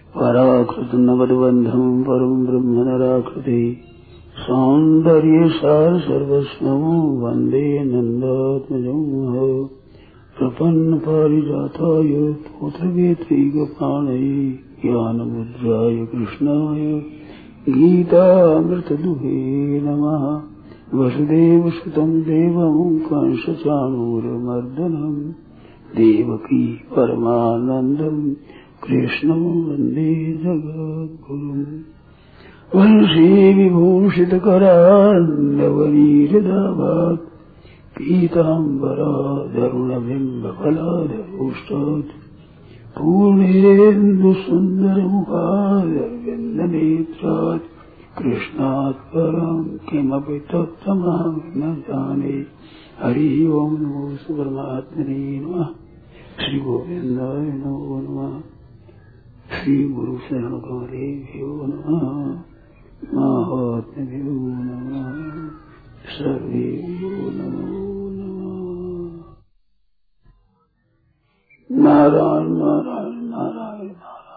पराकृत नवद्बंधम परम ब्रह्म नराकृति सौंदर्य सार सर्वस्वं वंदे नंदात्मजं प्रपन्न पारिजाताय पुत्रवेत्रैकपाणये ज्ञानमुद्राय कृष्णाय गीतामृतदुहे नमः। वसुदेवसुतं देवं कंसचाणूरमर्दनं देवकी परमानन्दं कृष्णं वन्दे जगद्गुरुम्। वंशी विभूषितकरान्नवनीरदाभात् पीताम्बरादरुणबिम्बफलादरोष्टात् पूर्णेन्दुसुन्दरमुखादरविन्दनेत्रात् कृष्णात् परं किमपि तत्त्वमहं न जाने। हरि ओम नमो परमात्मने नमः। श्री गोविंदाय नमो नमः। श्री गुरु शरण कमलेभ्यो नमः। महात्म्यो नमः। सर्वेभ्यो नमो नमः। नारायण नारायण नारायण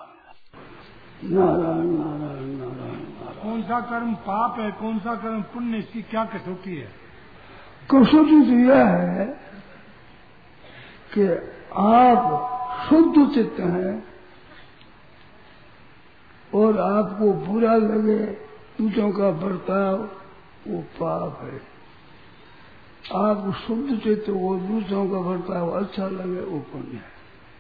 नारायण नारायण नारायण। कौन सा कर्म पाप है, कौन सा कर्म पुण्य, इसकी क्या कसौटी है? कसौटी तो यह है कि आप शुद्ध चित्त हैं और आपको बुरा लगे दूसरों का बर्ताव, वो पाप है। आप शुद्ध चित्त हो, दूसरों का बर्ताव अच्छा लगे, वो पुण्य है।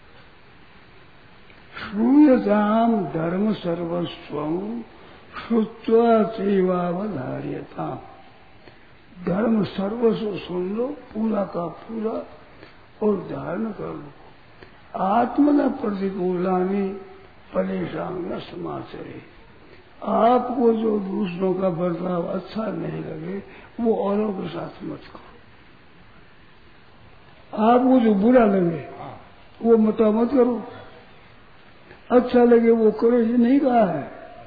श्रूयताम धर्म सर्वस्वं श्रुत्वा चैवावधार्यता। धर्म सर्वस्व सुन लो, पूरा का पूरा, और धारण कर लो। आत्मना प्रतिकूलानी परेशान न समाचरे। आपको जो दूसरों का बर्ताव अच्छा नहीं लगे, वो औरों के साथ मत करो। आपको जो बुरा लगे वो मत करो, अच्छा लगे वो करो, ये नहीं कहा है।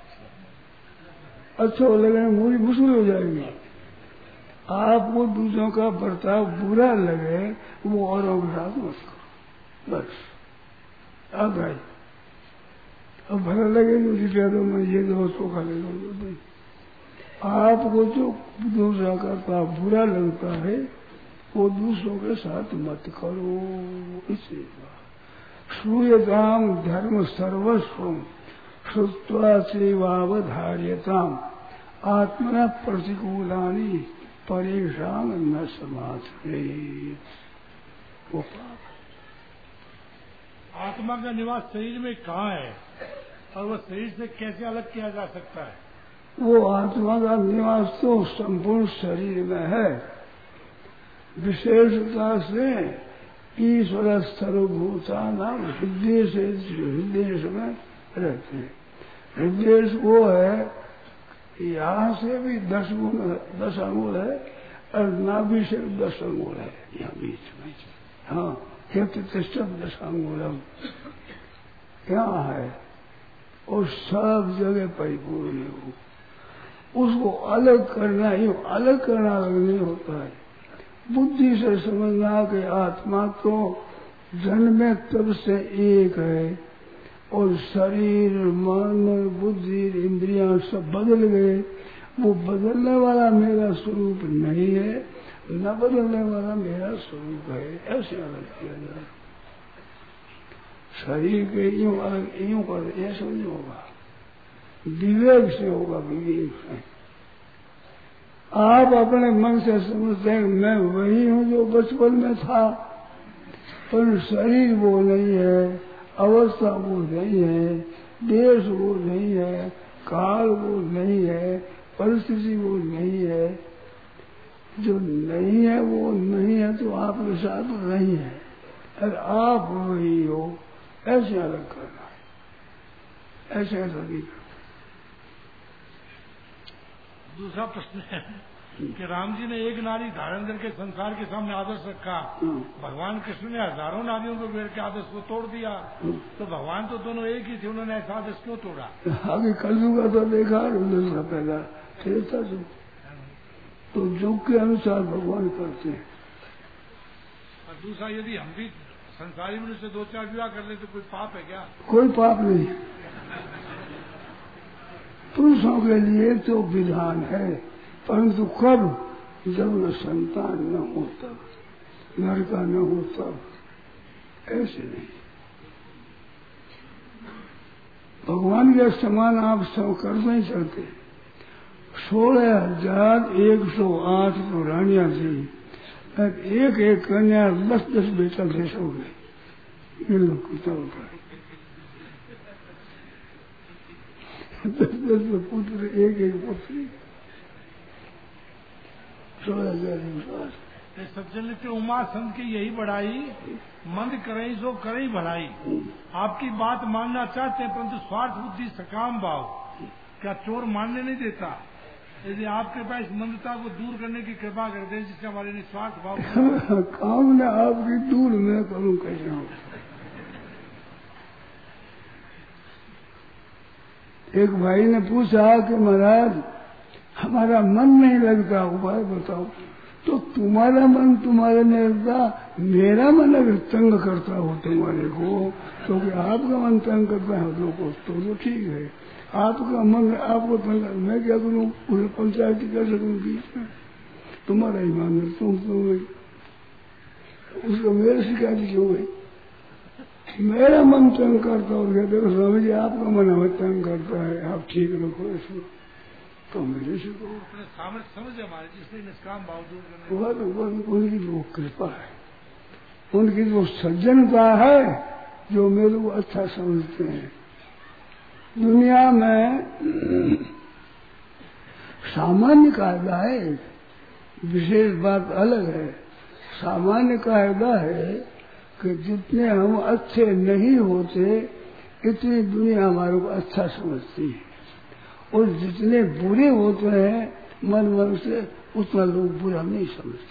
अच्छा लगे मूरी मुश्किल हो जाएगी। आपको दूसरों का बर्ताव बुरा लगे, वो औरों के साथ मत करो, बस। अब भाई अब भला लगे मुझे कह दो, मैं ये दो चोखा ले दो, नहीं। आपको जो दूसरा का बुरा लगता है, वो दूसरों के साथ मत करो। इसे श्रूयताम धर्म सर्वस्वं श्रुत्वा चैवावधार्यताम आत्मना प्रतिकूलानि परेशान न समाचरे। वो पाप। आत्मा का निवास शरीर में कहाँ है और वह शरीर से कैसे अलग किया जा सकता है? वो आत्मा का निवास तो संपूर्ण शरीर में है। विशेषता से ईश्वर सर्वभूता नाम हृदय से हृदय में रहते हैं। हृदय वो है, यहाँ से भी 10 अंगुल है और नाभि से 10 अंगुल है, यहाँ बीच में। हाँ, एक प्रतिष्ठा 10 अंगुलम यहाँ है और सब जगह परिपूर्ण है। वो उसको अलग करना ही, अलग करना अलग नहीं होता है। बुद्धि से समझना कि आत्मा तो जन्म तब से एक है और शरीर मन बुद्धि इंद्रियां सब बदल गए, वो बदलने वाला मेरा स्वरूप नहीं है, न बदलने वाला मेरा स्वरूप है, ऐसे अलग किया जाए। शरीर के यूं अलग यूं कर ऐसा नहीं होगा, विवेक से होगा, विवेक से। आप अपने मन से समझते हैं मैं वही हूँ जो बचपन में था, पर शरीर वो नहीं है, अवस्था वो नहीं है, देश वो नहीं है, काल वो नहीं है, परिस्थिति वो नहीं है। जो नहीं है वो नहीं है, तो आपके साथ नहीं है, और आप वही हो, ऐसे अलग करना है, ऐसे ऐसा नहीं करना। दूसरा प्रश्न है कि राम जी ने एक नारी धारण करके संसार के सामने आदर्श रखा, भगवान कृष्ण ने हजारों नारियों को घेर के आदर्श को तोड़ दिया, तो भगवान तो दोनों एक ही थे, उन्होंने ऐसा आदर्श क्यों तोड़ा? आगे कलयुग का तो देखा दूसरा पहला था जो, तो युग के अनुसार भगवान करते हैं। और दूसरा, यदि हम भी संसारी मनुष्य से 2-4 विवाह कर ले तो कोई पाप है क्या? कोई पाप नहीं। पुरुषों के लिए तो विधान है, परंतु कब? जब न संतान न हो तब, लड़का न हो तब, ऐसे नहीं। भगवान के समान आप सब कर नहीं सकते। 16,108 तो रानियां थी, एक एक कन्या 10-10 बेटा दे सकोगे। ये लोग कुत्ता होता है 10-10 पुत्र, एक एक पुत्री, 16,108। सज्जन के उमा संत की यही बढ़ाई, मंद करें सो करें भलाई। आपकी बात मानना चाहते हैं परंतु स्वार्थ बुद्धि सकाम भाव, क्या चोर मानने नहीं देता? यदि आपके पास मंदता को दूर करने की कृपा करते हैं जिससे हमारे निस्वार्थ भाव काम न आपकी दूर मैं करूं कैसे हो। एक भाई ने पूछा कि महाराज हमारा मन नहीं लगता, उपाय बताओ। तो तुम्हारा मन तुम्हारे नहीं लगता, मेरा मन अगर तंग करता हो तुम्हारे को, तो आपका मन तंग करता है लोगों को तो ठीक है। आपका मन आपको तंग, मैं क्या करूं? पूरे पंचायत कर सकूं बीच में? तुम्हारा ही मान है, तुम उसको मेरे शिकायत क्यों है? मेरा मन तंग करता हो गया, देखो स्वामी जी आपका मन हमें तंग करता है, आप ठीक रखो इसको, तो मेरे से समझ हमारे जिससे निष्काम भाव दूर करने उनकी वो कृपा है, उनकी वो सज्जनता है जो मेरे को अच्छा समझते हैं। दुनिया में सामान्य कायदा है, विशेष बात अलग है। सामान्य कायदा है कि जितने हम अच्छे नहीं होते इतनी दुनिया हमारे को अच्छा समझती है, और जितने बुरे होते हैं मन मन से उतना लोग बुरा नहीं समझते।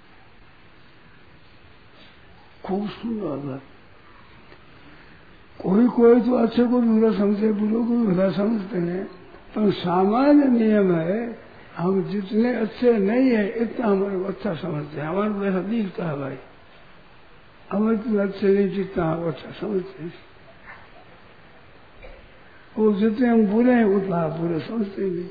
खूब सुंदर बात। कोई कोई तो अच्छे को बुरा समझते, बुरे को बुरा समझते हैं, पर सामान्य नियम है हम जितने अच्छे नहीं है इतना हमारे को अच्छा समझते हैं। हमारे को ऐसा दिखता है भाई, हम इतने अच्छे नहीं जितना हम अच्छा समझते हैं, और जितने हम बुरे हैं उतना बुरे समझते नहीं।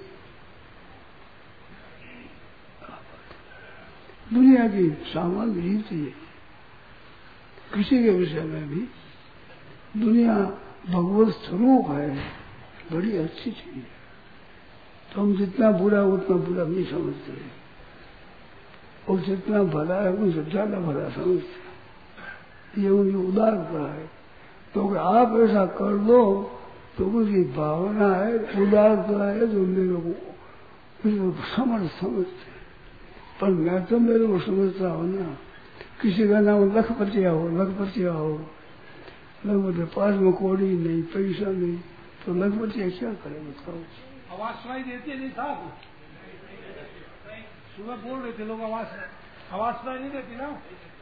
दुनिया की सामान्य रीति है। किसी के विषय में भी दुनिया भगवत स्वरूप है, बड़ी अच्छी चीज है, तो हम जितना बुरा उतना बुरा नहीं समझते, और जितना भला है उनसे ज्यादा भला समझते। ये उनकी उदारता है। तो आप ऐसा कर दो तो उनकी भावना है, उदारता है, जो मेरे को समझते। पर मैं तो मेरे को समझता हूँ ना, किसी का नाम लखपतिया हो, लखपतिया पास में कौड़ी नहीं, पैसा नहीं, तो लखपतिया क्या करे बताओ? आवाज सुनाई देती नहीं साहब? सुबह बोल रहे थे लोग, आवाज सुनाई नहीं देती ना?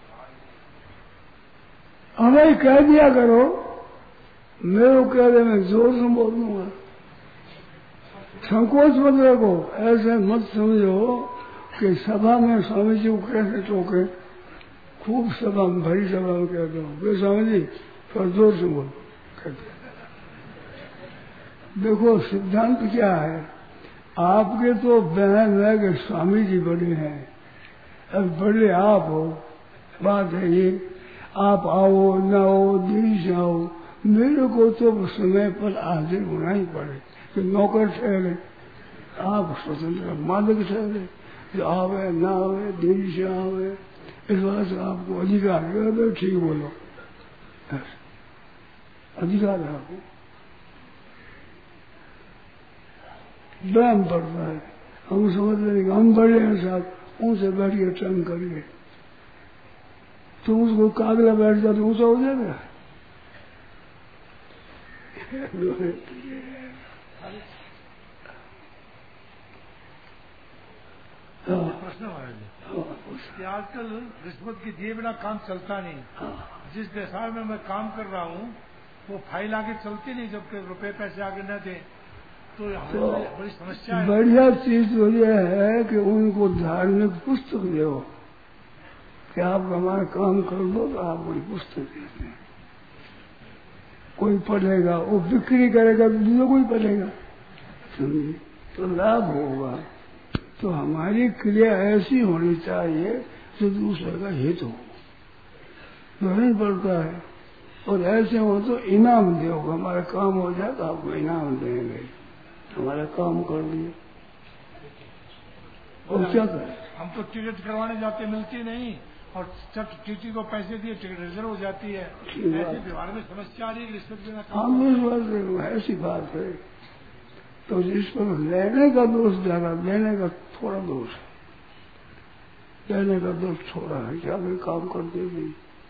हमें कह दिया करो, मेरे को कह दे, मैं जोर से बोल दूंगा। संकोच मत रखो, ऐसे मत समझो कि सभा में स्वामी जी को कैसे टोके, खूब सभा में, भरी सभा में कहते हो वे स्वामी जी थोड़ा जोर से बोलो कहते। देखो सिद्धांत क्या है, आपके तो बहन है कि स्वामी जी बड़े हैं, अब बड़े आप हो, बात है ये, आप आओ न आओ, देरी से आओ, मेरे को तो समय पर हाजिर होना ही पड़े कि नौकर ठहरे, आप स्वतंत्र मालिक ठहरे, जो आवे ना आवे, देरी से आवे, इस बात से आपको अधिकार है। ठीक बोलो, अधिकार है आपको। वहम पड़ता है, हम समझ रहे हैं हम बड़े हैं साहब, उनसे बैठ के टंग करिए, तो उसको कागला बैठ जाए तो ऊंचा हो जाएगा। प्रश्न कि आजकल रिश्वत की दिए बिना काम चलता नहीं। जिस देशाल में मैं काम कर रहा हूँ वो फाइल आगे चलती नहीं जबकि रुपए पैसे आगे न दे, तो बड़ी समस्या है। बढ़िया चीज तो यह है कि उनको धार्मिक पुस्तक दो कि आप हमारा काम कर दो, तो आप कोई पुस्तक देते हैं, कोई पढ़ेगा, वो बिक्री करेगा तो दूसरा कोई पढ़ेगा, समझे, तो लाभ होगा। तो हमारी क्रिया ऐसी होनी चाहिए जो दूसरे का हित हो, नहीं पड़ता है। और ऐसे हो तो इनाम दो, हमारा काम हो जाए तो आपको इनाम देंगे, हमारा काम कर दिए। और क्या करें, हम तो टिकट करवाने जाते मिलती नहीं, और जब टीटी को पैसे दिए टिकट रिजर्व हो जाती है। ऐसे व्यवहार में समस्या आ रही है, रिश्वत देना काम ऐसी बात है। तो रिश्वत लेने का दोष ज्यादा, देने का थोड़ा दोष है, लेने का दोष थोड़ा है, क्या भी काम करते नहीं।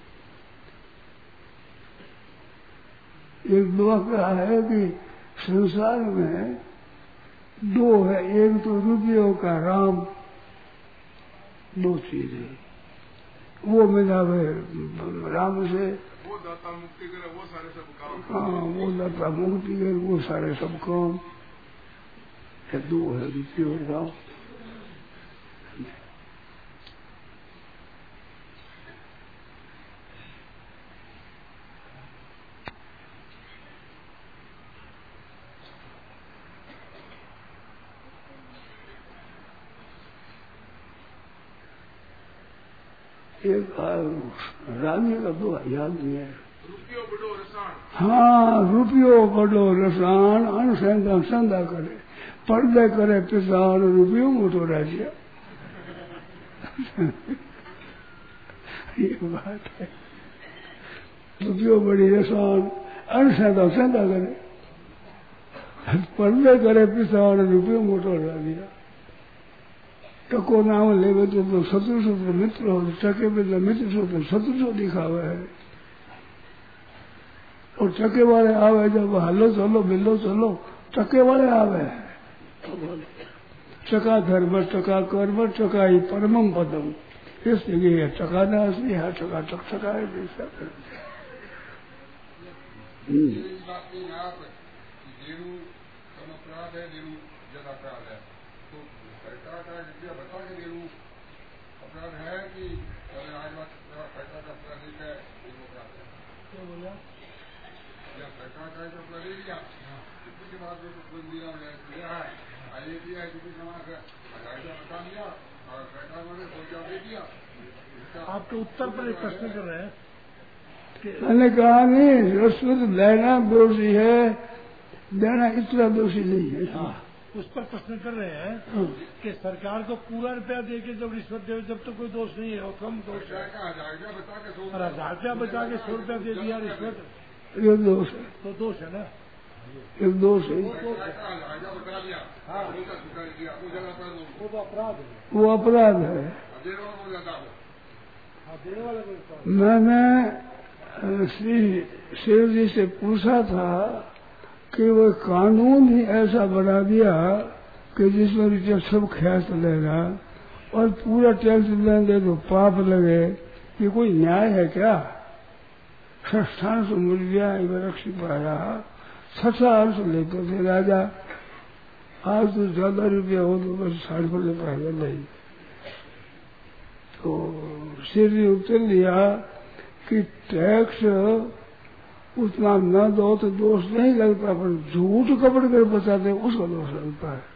एक दुआ कहा है कि संसार में दो है, एक तो रुपयों का राम, दो चीजें, वो मिला है राम से, वो दाता मुक्ति करे वो सारे सब काम, हाँ वो दाता मुक्ति करे वो सारे सब काम, दो है रुपयों और राम। एक रानी का दो याद नहीं है। रुपयो बड़ो रसाण, हाँ रुपयो बड़ो रसाण, अनसंदा संदा करे, पर्दे करे पिसान, रुपयो मोटो राज्य। ये बात है, रुपयो बड़ी रसाण, अनसंदा संदा करे, पर्दे करे पिसान, रुपयो मोटो राज्य। टको नाम लेवे तो शत्रु सो तो मित्र हो, टके में तो मित्र सो तो शत्रु सो दिखावे है। और टके वाले आवे जब हलो चलो मिलो चलो, टके वाले आवे टका धर्म टका कर्म टका ही परमम पदम, इस जगह टका दास नहीं है, टका टक टका है जैसा। सरकार का रुपया बता के दे दूं अपराध है कि आज पैसा का अपराधिक है, क्या बोला, या सरकार का जो अपराध लिया किसी के बाद दिया है, आइए दिया है किसी समाज है, बता दिया और सरकार ने सोचा दे दिया। आप तो उत्तर पर एक प्रश्न कर रहे हैं। मैंने कहा नहीं, रिश्वत लेना दोषी है, देना इतना दोषी नहीं है। हाँ। उस पर प्रश्न कर रहे हैं कि सरकार को पूरा रुपया दे के जब रिश्वत दे जब तो कोई दोष नहीं है, और कम दोष है। 1000 रुपया बचा के 100 रुपया दे दिया रिश्वत, ये दोष है, तो दोष है ना, एक दोष है, हाँ वो तो अपराध है, वो अपराध है। मैंने श्री शिव जी से पूछा था कि वो कानून ही ऐसा बना दिया कि जिसमें टैक्स सब ख्यास लेना और पूरा टैक्स लेंगे तो पाप लगे, ये कोई न्याय है क्या? संस्थान से मूल्य रक्षी पाया, 6 अंश लेते थे राजा, आज तो ज्यादा रुपया हो तो बस 60 पर पहले नहीं। तो श्री उत्तर लिया कि टैक्स उतना न दो तो दोष नहीं लगता, पर झूठ कपड़ कर बचाते उसका दोष लगता है।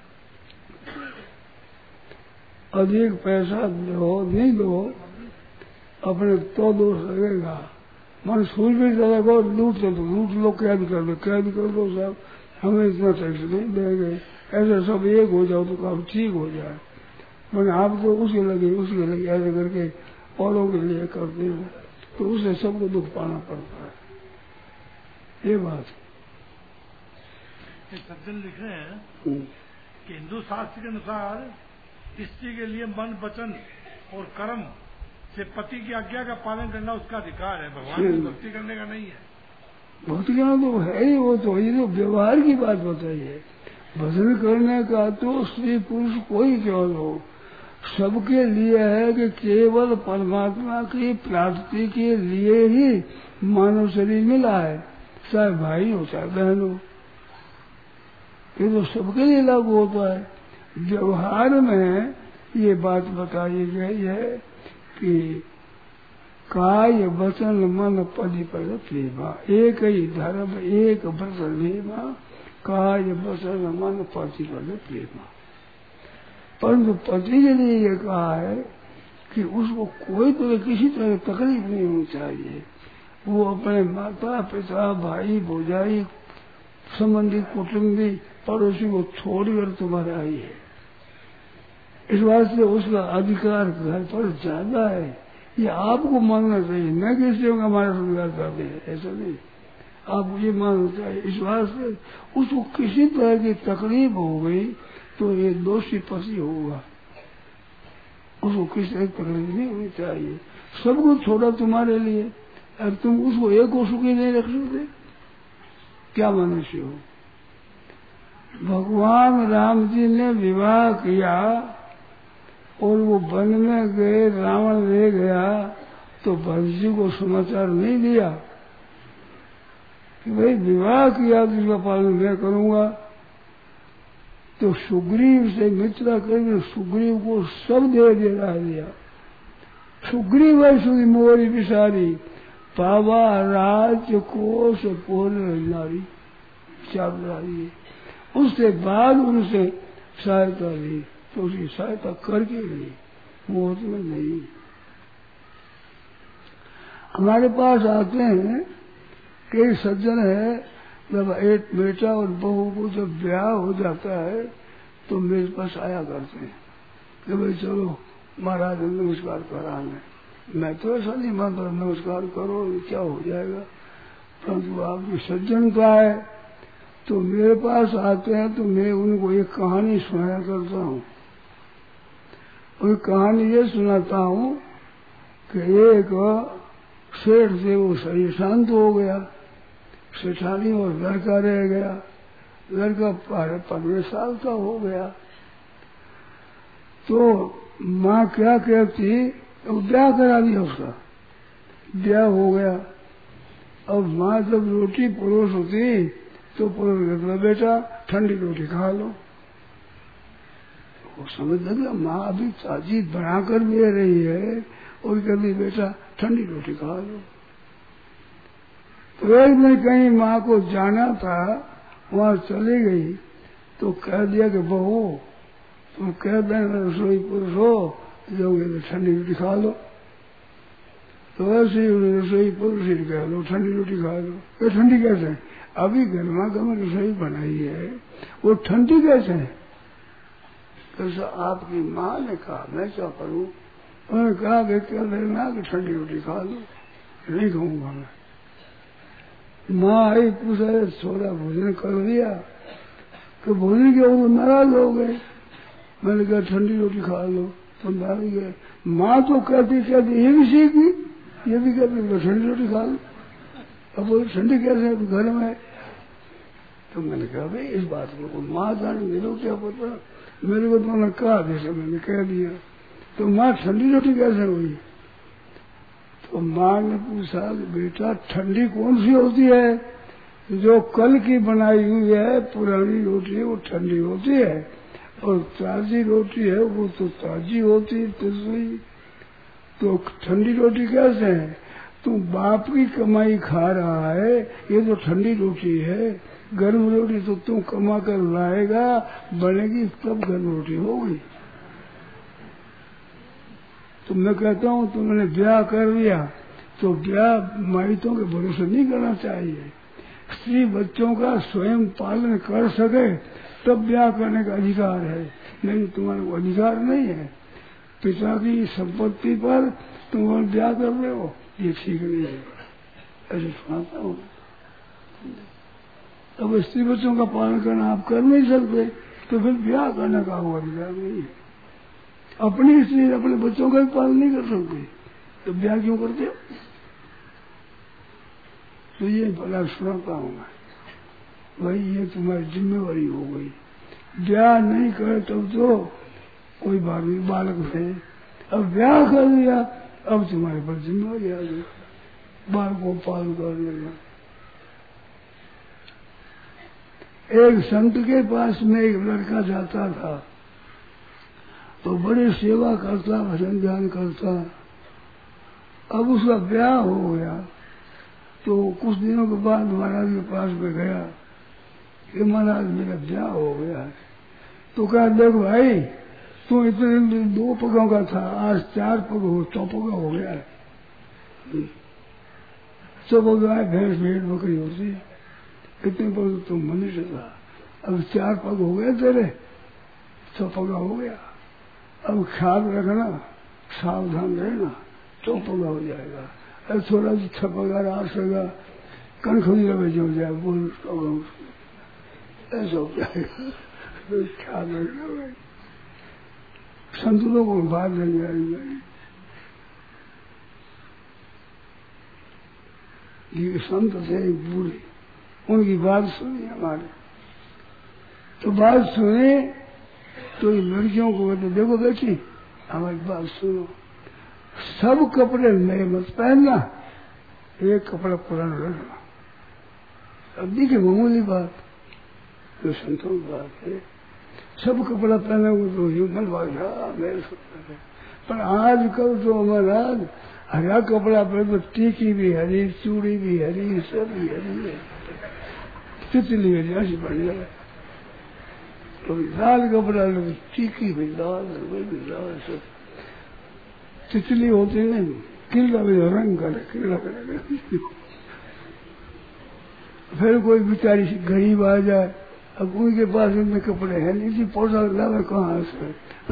अधिक पैसा दो नहीं दो अपने तो दोष लगेगा। मन सूझ भी जाएगा, लूट लो, कैद कर दो सब, हमें इतना टैक्स नहीं देंगे, ऐसे सब एक हो जाओ तो काम ठीक हो जाए। मैंने आप तो उसके लगे ऐसे करके औरों के लिए करते हो तो उससे सबको दुख पाना पड़ता है। ये बात सज्जन लिख रहे हैं कि हिंदू शास्त्र के अनुसार स्त्री के लिए मन वचन और कर्म से पति की आज्ञा का पालन करना उसका अधिकार है, भगवान की भक्ति करने का नहीं है। भक्ति करना तो है ही, वो तो ये तो व्यवहार की बात बताइए। भजन करने का तो स्त्री पुरुष कोई केवल हो, सबके लिए है कि केवल परमात्मा की प्राप्ति के लिए ही मानव शरीर मिला है, चाहे भाई हो चाहे बहन हो, ये तो सबके लिए लागू होता है। व्यवहार में ये बात बताई गई है कि काय वचन मन पद पर प्रेमा, एक ही धर्म एक व्रत नेमा, काय वचन मन पति बने प्रेमा। परंतु पति के लिए ये कहा है कि उसको कोई तरह किसी तरह तकलीफ नहीं होनी चाहिए। वो अपने माता पिता भाई भौजाई संबंधी कुटुंबी पड़ोसी को छोड़कर तुम्हारे आई है। इस बात से उसका अधिकार घर पर ज्यादा है। ये आपको मानना चाहिए, न किसी का हमारा रोजगार करते हैं, ऐसा नहीं। आपको ये मानना चाहिए। इस बात से उसको किसी तरह की तकलीफ हो गई तो ये दोषी पति होगा। उसको किसी तरह की तकलीफ नहीं होनी चाहिए। सब कुछ छोड़ा तुम्हारे लिए, अब तुम उसको एक को सुखी नहीं रख सकते, क्या मनुष्य हो। भगवान राम जी ने विवाह किया और वो वन में गए, रावण ले गया तो भरत जी को समाचार नहीं दिया कि भाई विवाह किया तो इसका पालन मैं करूंगा। तो सुग्रीव से मित्र करके सुग्रीव को सब दे दिया। सुग्रीव है सुधी मोरी बिसारी, पावा राज्य कोश पूर्ण नारी, चावलारी। उसके बाद उनसे सहायता ली तो उसकी सहायता करके ली, मोह में नहीं। हमारे पास आते हैं कई सज्जन है, जब एक बेटा और बहू को जब ब्याह हो जाता है तो मेरे पास आया करते हैं कि भाई चलो महाराज नमस्कार कराने। मैं तो ऐसा नहीं मानता नमस्कार करो क्या हो जाएगा, परंतु आपकी सज्जनता है तो मेरे पास आते हैं तो मैं उनको एक कहानी सुनाया करता हूँ। और कहानी ये सुनाता हूँ कि एक शेर से वो शरीर शांत हो गया, सेठानी और लड़का रह गया। लड़का 15 साल का हो गया तो माँ क्या कहती, अब ब्याह करा दिया उसका, ब्याह हो गया। अब माँ जब रोटी परोस होती तो परोस कहता बेटा ठंडी रोटी खा लो। वो समझ लगा माँ अभी ताजी बनाकर दे रही है और कहती बेटा ठंडी रोटी खा लो। तो एक दिन कहीं माँ को जाना था, वहां चली गई तो कह दिया कि बहू तुम कह देना रसोई पुरुष हो जाओगे तो ठंडी रोटी खा लो। तो वैसे ही रसोई पुरुष ही कह लो ठंडी रोटी खा लो। ये ठंडी कैसे है, अभी गर्मा गर्म रसोई बनाई है, वो ठंडी कैसे है। तो आपकी माँ ने कहा मैं क्या करूं, उन्होंने कहा कि कह देना कि ठंडी रोटी खा लो। नहीं खाऊंगा मैं। माँ आई पूछा थोड़ा भोजन कर दिया तो भोजन के वो नाराज हो गए। मैंने कहा ठंडी रोटी खा लो तो नाराज गए। माँ तो कहती ये भी सीखी, ये भी कहती तो ठंडी रोटी खा लो। अब वो ठंडी कैसे है घर में। तो मैंने कहा भाई इस बात को माँ जाने मेरे को क्या पता, मेरे को तो उन्होंने कहा जैसे मैंने कह दिया। तो माँ ठंडी रोटी कैसे हुई। तो माँ ने पूछा कि बेटा ठंडी कौन सी होती है, जो कल की बनाई हुई है पुरानी रोटी वो ठंडी होती है और ताजी रोटी है वो तो ताजी होती है। तो ठंडी रोटी कैसे है, तू बाप की कमाई खा रहा है, ये तो ठंडी रोटी है। गर्म रोटी तो तू कमा कर लाएगा, बनेगी तब गर्म रोटी होगी। तो मैं कहता हूँ तुमने ब्याह कर लिया तो ब्याह माइतों के भरोसे नहीं करना चाहिए। स्त्री बच्चों का स्वयं पालन कर सके तब ब्याह करने का अधिकार है, नहीं तुम्हारे को अधिकार नहीं है। पिता की संपत्ति पर तुम ब्याह कर रहे हो, ये ठीक नहीं है, ऐसे सुनाता हूँ। अब स्त्री बच्चों का पालन करना आप कर नहीं सकते तो फिर ब्याह करने का वो अधिकार नहीं है। अपनी स्त्री अपने बच्चों का भी पालन नहीं कर सकते तो ब्याह क्यों करते हो। तो ये भला सुनाता हूँ मैं, भाई ये तुम्हारी जिम्मेवारी हो गई। ब्याह नहीं करे तब तो कोई बात नहीं, बालक है। अब ब्याह कर दिया अब तुम्हारे पर जिम्मेवारी आ गई, बाल को पालन करने में। एक संत के पास में एक लड़का जाता था तो बड़ी सेवा करता, भजन ध्यान करता। अब उसका ब्याह हो गया तो कुछ दिनों के बाद महाराज के पास में गया कि महाराज मेरा ब्याह हो गया है। तो कहा देख भाई तू इतने दिन 2 पगों का था, आज 4 पग हो, 4 पगा हो गया है। 100 पग गाय भैंस भेड़ बकरी होती, कितने पग तुम मनुष्य था, अब 4 पग हो गए तेरे, 100 पगा हो गया। अब ख्याल रखना, सावधान रहना, 100 पगा हो जाएगा। अब थोड़ा सा 6 पगा 8 पगा कनखुनी लगे हो जाए, बोल ऐसा हो जाएगा। ख्याल रखना भाई, संतों को बात नहीं आएगी। ये संत थे बूढ़े, उनकी बात सुनी हमारे, तो बात सुने तो लड़कियों को कहते देखो बेटी हमारी बात सुनो, सब कपड़े नए मत पहनना, एक कपड़ा पुराना रखना। अब देखिए मामूली बात, तो संतों की बात है, सब कपड़ा पहना तो ह्यूमन बादशाह मेरे सकते, पर आजकल तो महाराज हरा कपड़ा पहने तो टीकी भी हरी, चूड़ी भी हरी, सब भी हरी है, तितली हरी ऐसी बन जाए। तो लाल कपड़ा लो, टीकी भी लाल, वो भी लाल, सब तितली होती नहीं, किला भी रंग करे, किला करे। फिर कोई बेचारी सी गरीब आ जाए, अब उनके पास इतने कपड़े हैं नहीं, इसी पोशाक लावे कहाँ से,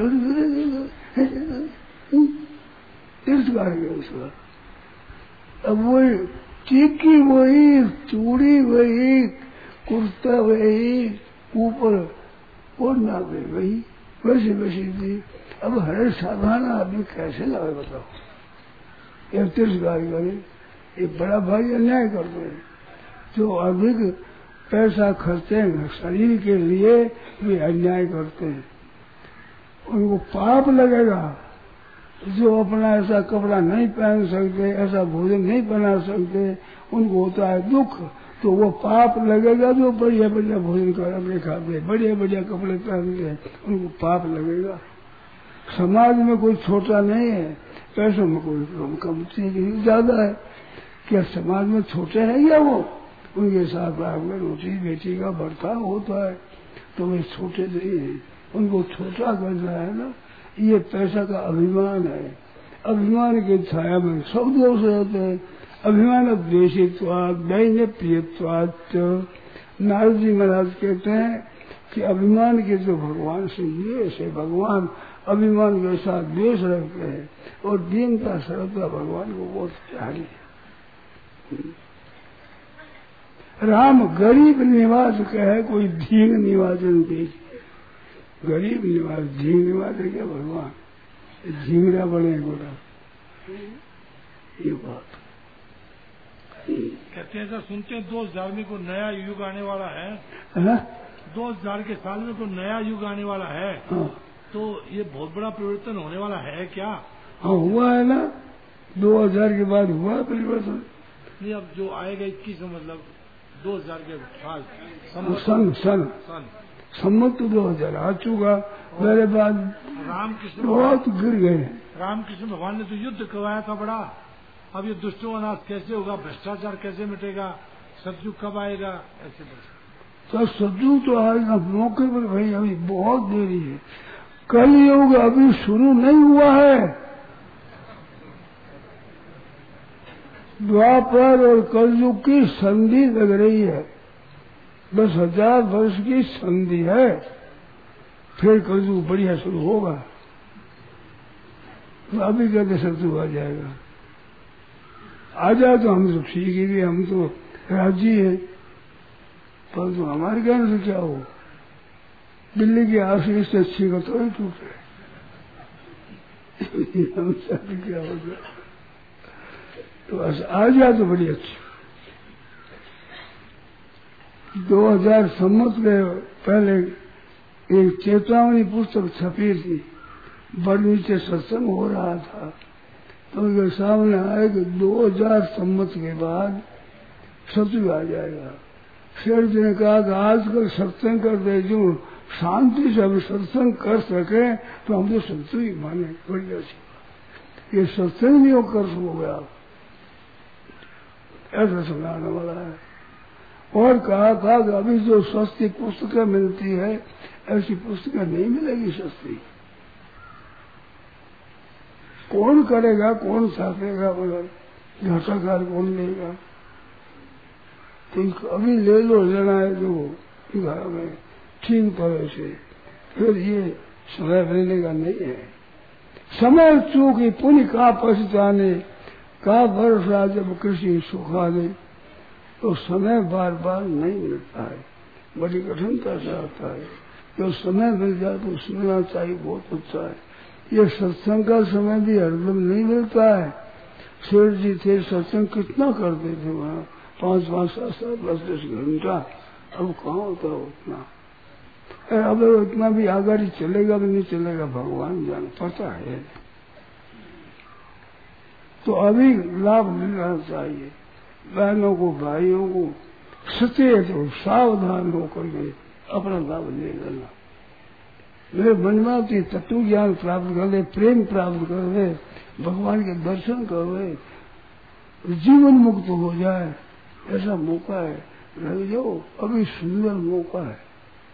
तिरस्कार गया उसका। अब वही टीकी वही, चूड़ी वही, कुर्ता वही, ऊपर ओढ़ना भी वही, वैसे वैसी थी। अब हर साधारण आदमी कैसे लावे बताओ, ये तिरस्कार करे, ये बड़ा भाई अन्याय करते हैं। जो अधिक पैसा खर्चे हैं शरीर के लिए वे अन्याय करते हैं, उनको पाप लगेगा। जो अपना ऐसा कपड़ा नहीं पहन सकते, ऐसा भोजन नहीं बना सकते, उनको होता है दुख, तो वो पाप लगेगा। जो बढ़िया बढ़िया भोजन कर खाते, बढ़िया बढ़िया कपड़े पहनते हैं, उनको पाप लगेगा। समाज में कोई छोटा नहीं है, पैसों में कोई कम चीज ज्यादा है, क्या समाज में छोटे हैं क्या वो? उनके साथ में रोटी बेटी का बर्ताव होता है, तो वे छोटे नहीं है, उनको छोटा करना है ना। ये पैसा का अभिमान है, अभिमान की छाया में सब दोष रहते हैं। अभिमान द्वेषित्वाद दैन्य प्रियत्वाद। नारद जी महाराज कहते हैं कि अभिमान के जो भगवान से द्वेष है, भगवान अभिमान के साथ द्वेष रखते हैं, और दीनता सरलता भगवान को बहुत प्यारी है। राम गरीब निवास कहे, कोई धींग निवासन भेज, गरीब निवास धींग निवास है क्या भगवान? झींगड़ा बड़े गोरा, ये बात कहते हैं। ऐसा सुनते हैं 2000 में कोई नया युग आने वाला है, 2000 के साल में कोई नया युग आने वाला है। हाँ। तो ये बहुत बड़ा परिवर्तन होने वाला है क्या? हाँ हुआ है ना, 2000 के बाद हुआ परिवर्तन। नहीं, अब जो आएगा 21 मतलब 2000 के साल सन सम्मत तो 2000 आ चुका, मेरे बाद रामकृष्ण बहुत गिर गए। रामकृष्ण भगवान ने तो युद्ध करवाया था बड़ा। अब ये दुष्टों का नाश कैसे होगा, भ्रष्टाचार कैसे मिटेगा, सतयुग कब आएगा, ऐसे तो सतयुग तो आएगा मौके पर भाई, अभी बहुत देरी है। कलयुग अभी शुरू नहीं हुआ है। द्वापर और कलयुग की संधि लग रही है, 10,000 वर्ष की संधि है, फिर कलयुग बढ़िया शुरू होगा। तो अभी कहते सतयुग आ जाएगा, आ जाए तो हम तो ठीक ही, हम तो राजी है, पर तो हमारे कहने से क्या हो, बिल्ली की आशीष से अच्छी का तो ही टूटे, हम सब क्या होगा। तो बस आ जाए तो बड़ी अच्छी। 2000 सम्मत के पहले एक चेतावनी पुस्तक छपी थी, बड़ नीचे सत्संग हो रहा था, तो उनके सामने आए कि 2000 सम्मत के बाद सतयुग आ जाएगा। शेर जी ने कहा कि आजकल सत्संग करते जो शांति से हम सत्संग कर सके तो हम तो सत्संग ही माने, बढ़िया सी। ये सत्संग नहीं हो कर सकोगे आप, ऐसा सुनाने वाला है। और कहा था कि अभी जो सस्ती पुस्तकें मिलती है ऐसी पुस्तकें नहीं मिलेगी सस्ती। कौन करेगा, कौन छापेगा, मगर घाटाकार कौन लेगा। तो अभी ले लो, लेना है जो घर में ठीक तरह से, फिर ये समय मिलने नहीं है। समय चूकी पुण्य का पछताने का वर्षा जब कृषि सुखाने, तो समय बार बार नहीं मिलता है, बड़ी कठिनता से आता है। जो समय मिल जाए तो सुनना चाहिए, बहुत अच्छा है। ये सत्संग का समय भी हरदम नहीं मिलता है। शेर जी थे, सत्संग कितना करते थे वहाँ, 5-5, 7-7, 10-10 घंटा। अब कहाँ होता है उतना। अब इतना भी आगे चलेगा भी नहीं चलेगा, भगवान जान पता है। तो अभी लाभ मिलना चाहिए बहनों को, भाइयों को, सचेत हो, सावधान होकर के अपना लाभ ले लेना। मेरे मन में आती तत्व ज्ञान प्राप्त कर ले, प्रेम प्राप्त कर ले, भगवान के दर्शन कर ले, जीवन मुक्त हो जाए, ऐसा मौका है। रह जाओ, अभी सुंदर मौका है।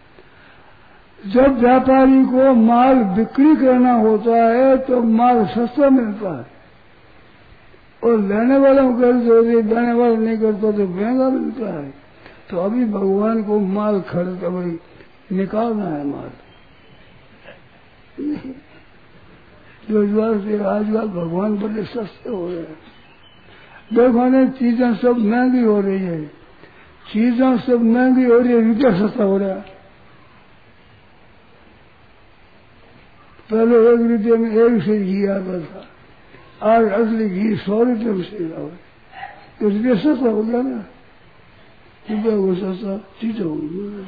जब व्यापारी को माल बिक्री करना होता है तो माल सस्ता मिलता है, और लेने वालों को देने वाले नहीं करता तो महंगा मिलता है। तो अभी भगवान को माल खरीद भाई निकालना है माल। रोजगार से आजकल भगवान बड़े सस्ते हो रहे हैं। देखो ने चीजें सब महंगी हो रही है, चीजें सब महंगी हो रही है, रुपया सस्ता हो रहा है। पहले 1 रुपये में 1 से घी आता था, आज असली घी 100 रुपये में से रहा है। तो रुपया सस्ता हो गया ना, रुपया को सस्ता चीज हो गई।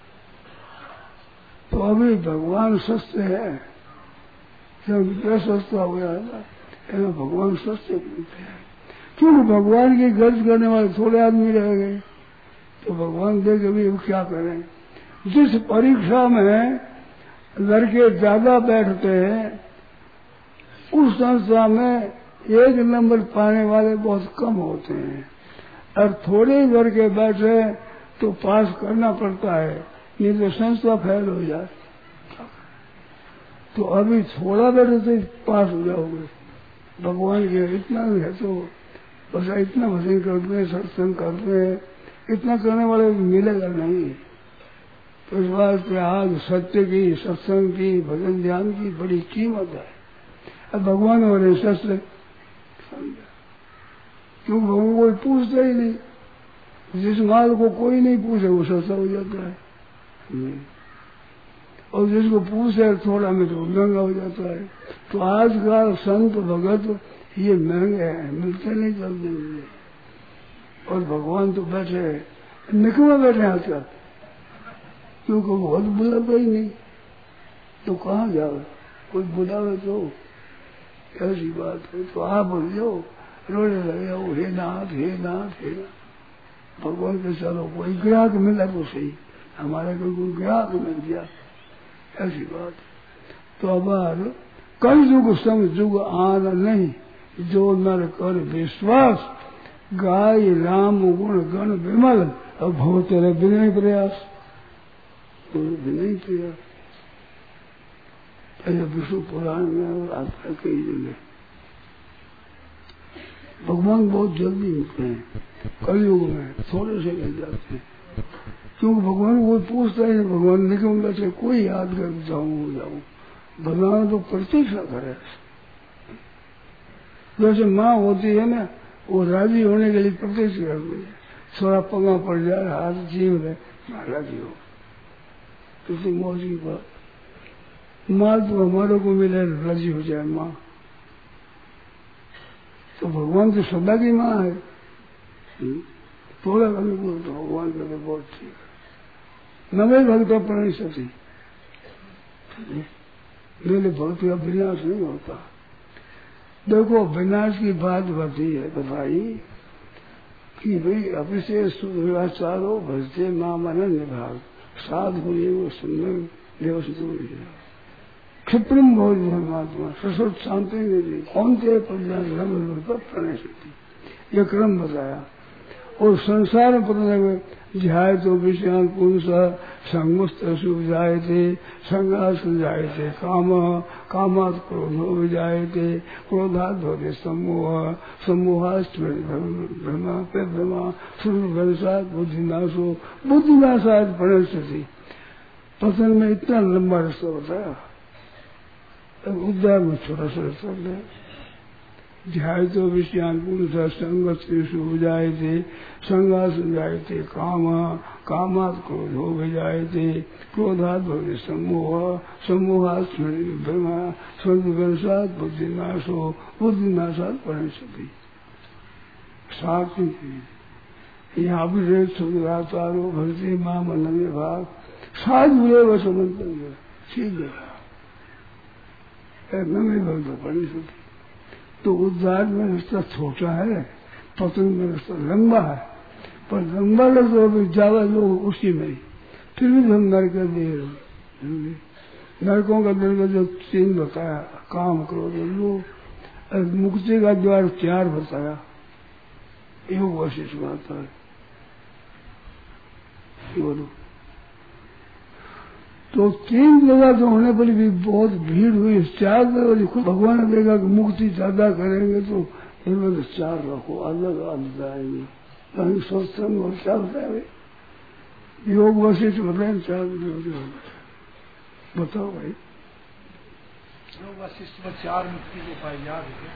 तो अभी भगवान सस्ते है, जब रुपया सस्ता हो गया है ना, ऐसा भगवान सस्ते मिलते हैं। क्योंकि भगवान की गर्ज करने वाले थोड़े आदमी रह गए, तो भगवान देख अभी क्या करें। जिस परीक्षा में लड़के ज्यादा बैठते हैं, उस संस्था में 1 नंबर पाने वाले बहुत कम होते हैं, और थोड़े लड़के बैठे तो पास करना पड़ता है, नहीं तो संस्था फेल हो जाए। तो अभी थोड़ा बैठे तो पास हो जाओगे। भगवान के इतना है तो बस इतना भजन करते हैं, सत्संग करते हैं, इतना करने वाले मिलेगा नहीं। तो इस बात पे आज सत्य की, सत्संग की, भजन ध्यान की बड़ी कीमत है। अब भगवान हो रहे सत्य, क्यों भगवान कोई पूछता ही नहीं। जिस माल को कोई नहीं पूछे वो सस्ता हो जाता है, और जिसको पूछे थोड़ा में तो महंगा हो जाता है। तो आजकल संत भगत ये महंगे हैं, मिलते नहीं जल्दी मिलते। और भगवान तो बैठे निकले बैठे आजकल, क्योंकि बहुत बुलाता ही नहीं, तो कहाँ जाओ, कोई बुलावे तो ऐसी बात है। तो आप बोल जाओ, रोने लगे जाओ, हे नाथ हे नाथ हे नाथ। भगवान के चलो कोई ग्राहक मिला तो सही, हमारे को कोई ग्राहक मिल गया, ऐसी बात। तो अब कल युग सम युग आन नहीं, जो नर कर विश्वास, गाय राम गुण गण विमल, अब भव तेरे विनय प्रयास, विनय प्रयास। ऐसे विष्णु पुराण में और आता है कई जगह। भगवान बहुत जल्दी मिलते हैं, कलयुग में थोड़े से मिल जाते हैं, क्योंकि भगवान कोई पूछता है, भगवान निकल बैठे कोई याद कर जाऊं। भगवान तो प्रतीक्षा करे। जैसे माँ होती है ना, वो राजी होने के लिए प्रतीक्षा करती है, थोड़ा पंगा पड़ जाए, हाथ जीव है, राजी हो, किसी मौज की बात। माँ तो हमारे को मिले राजी हो जाए माँ, तो भगवान तो सदा की माँ है। थोड़ा अनुकूल तो भगवान का बहुत ठीक है। नवे भक्त अपनी सती, मेरे भक्त का विनाश नहीं होता। देखो विनाश की बात बती है बताई कि भाई अभिषेक सुधाचारो भजते माँ मन निभाग, साधु वो सुंदर देव क्षिप्रम बहुत परमात्मा ससुर शांति नहीं दी, कौन थे प्रणय शक्ति, ये क्रम बताया। और संसार में पता लगे ध्याय तो विषयान पुरुष संगुस्त जाए थे संघास जाए थे कामात क्रोधो जाए थे क्रोधात होते समूह समूहास्त भ्रमा पे भ्रमा सूर्य बुद्धिनाशो बुद्धिनाशात प्रणस्ती। पतन में इतना लंबा रास्ता बताया, उद्धार में छोटा सा रास्ता है। ध्याय तो विषयान पुरुष संगत हो जाए थे संघास जाए थे कामात क्रोध हो जाए थे क्रोधात भवे समूह समूहात भ्रमा स्वर्गवंशात बुद्धिनाशो बुद्धिनाशात परिणति। साथ ही यहाँ भी रेत सुधारो भरती माँ मन में भाग साथ जुड़े वो समझते ठीक है नमे भक्त परिणति। तो उद्धार में रास्ता छोटा है, पतन में रास्ता लंबा है, पर लंबा रास्ता भी ज्यादा लोग उसी में फिर भी हम नरक दे रहे। नरकों का दर का जो 3 बताया काम क्रोध लोग, मुक्ति का द्वार 4 बताया योग वशिष्ठ आता है। बोलो तो 3 जगह तो होने पर भी बहुत भीड़ हुई, 4 जगह खुद भगवान ने देखा कि मुक्ति ज्यादा करेंगे तो इनमें तो 4 रखो अलग अलग जाएंगे। कहीं सत्संग और क्या बताए योग वशिष्ठ बताए 4 बताओ भाई। योग वशिष्ठ में 4 मुक्ति के उपाय याद है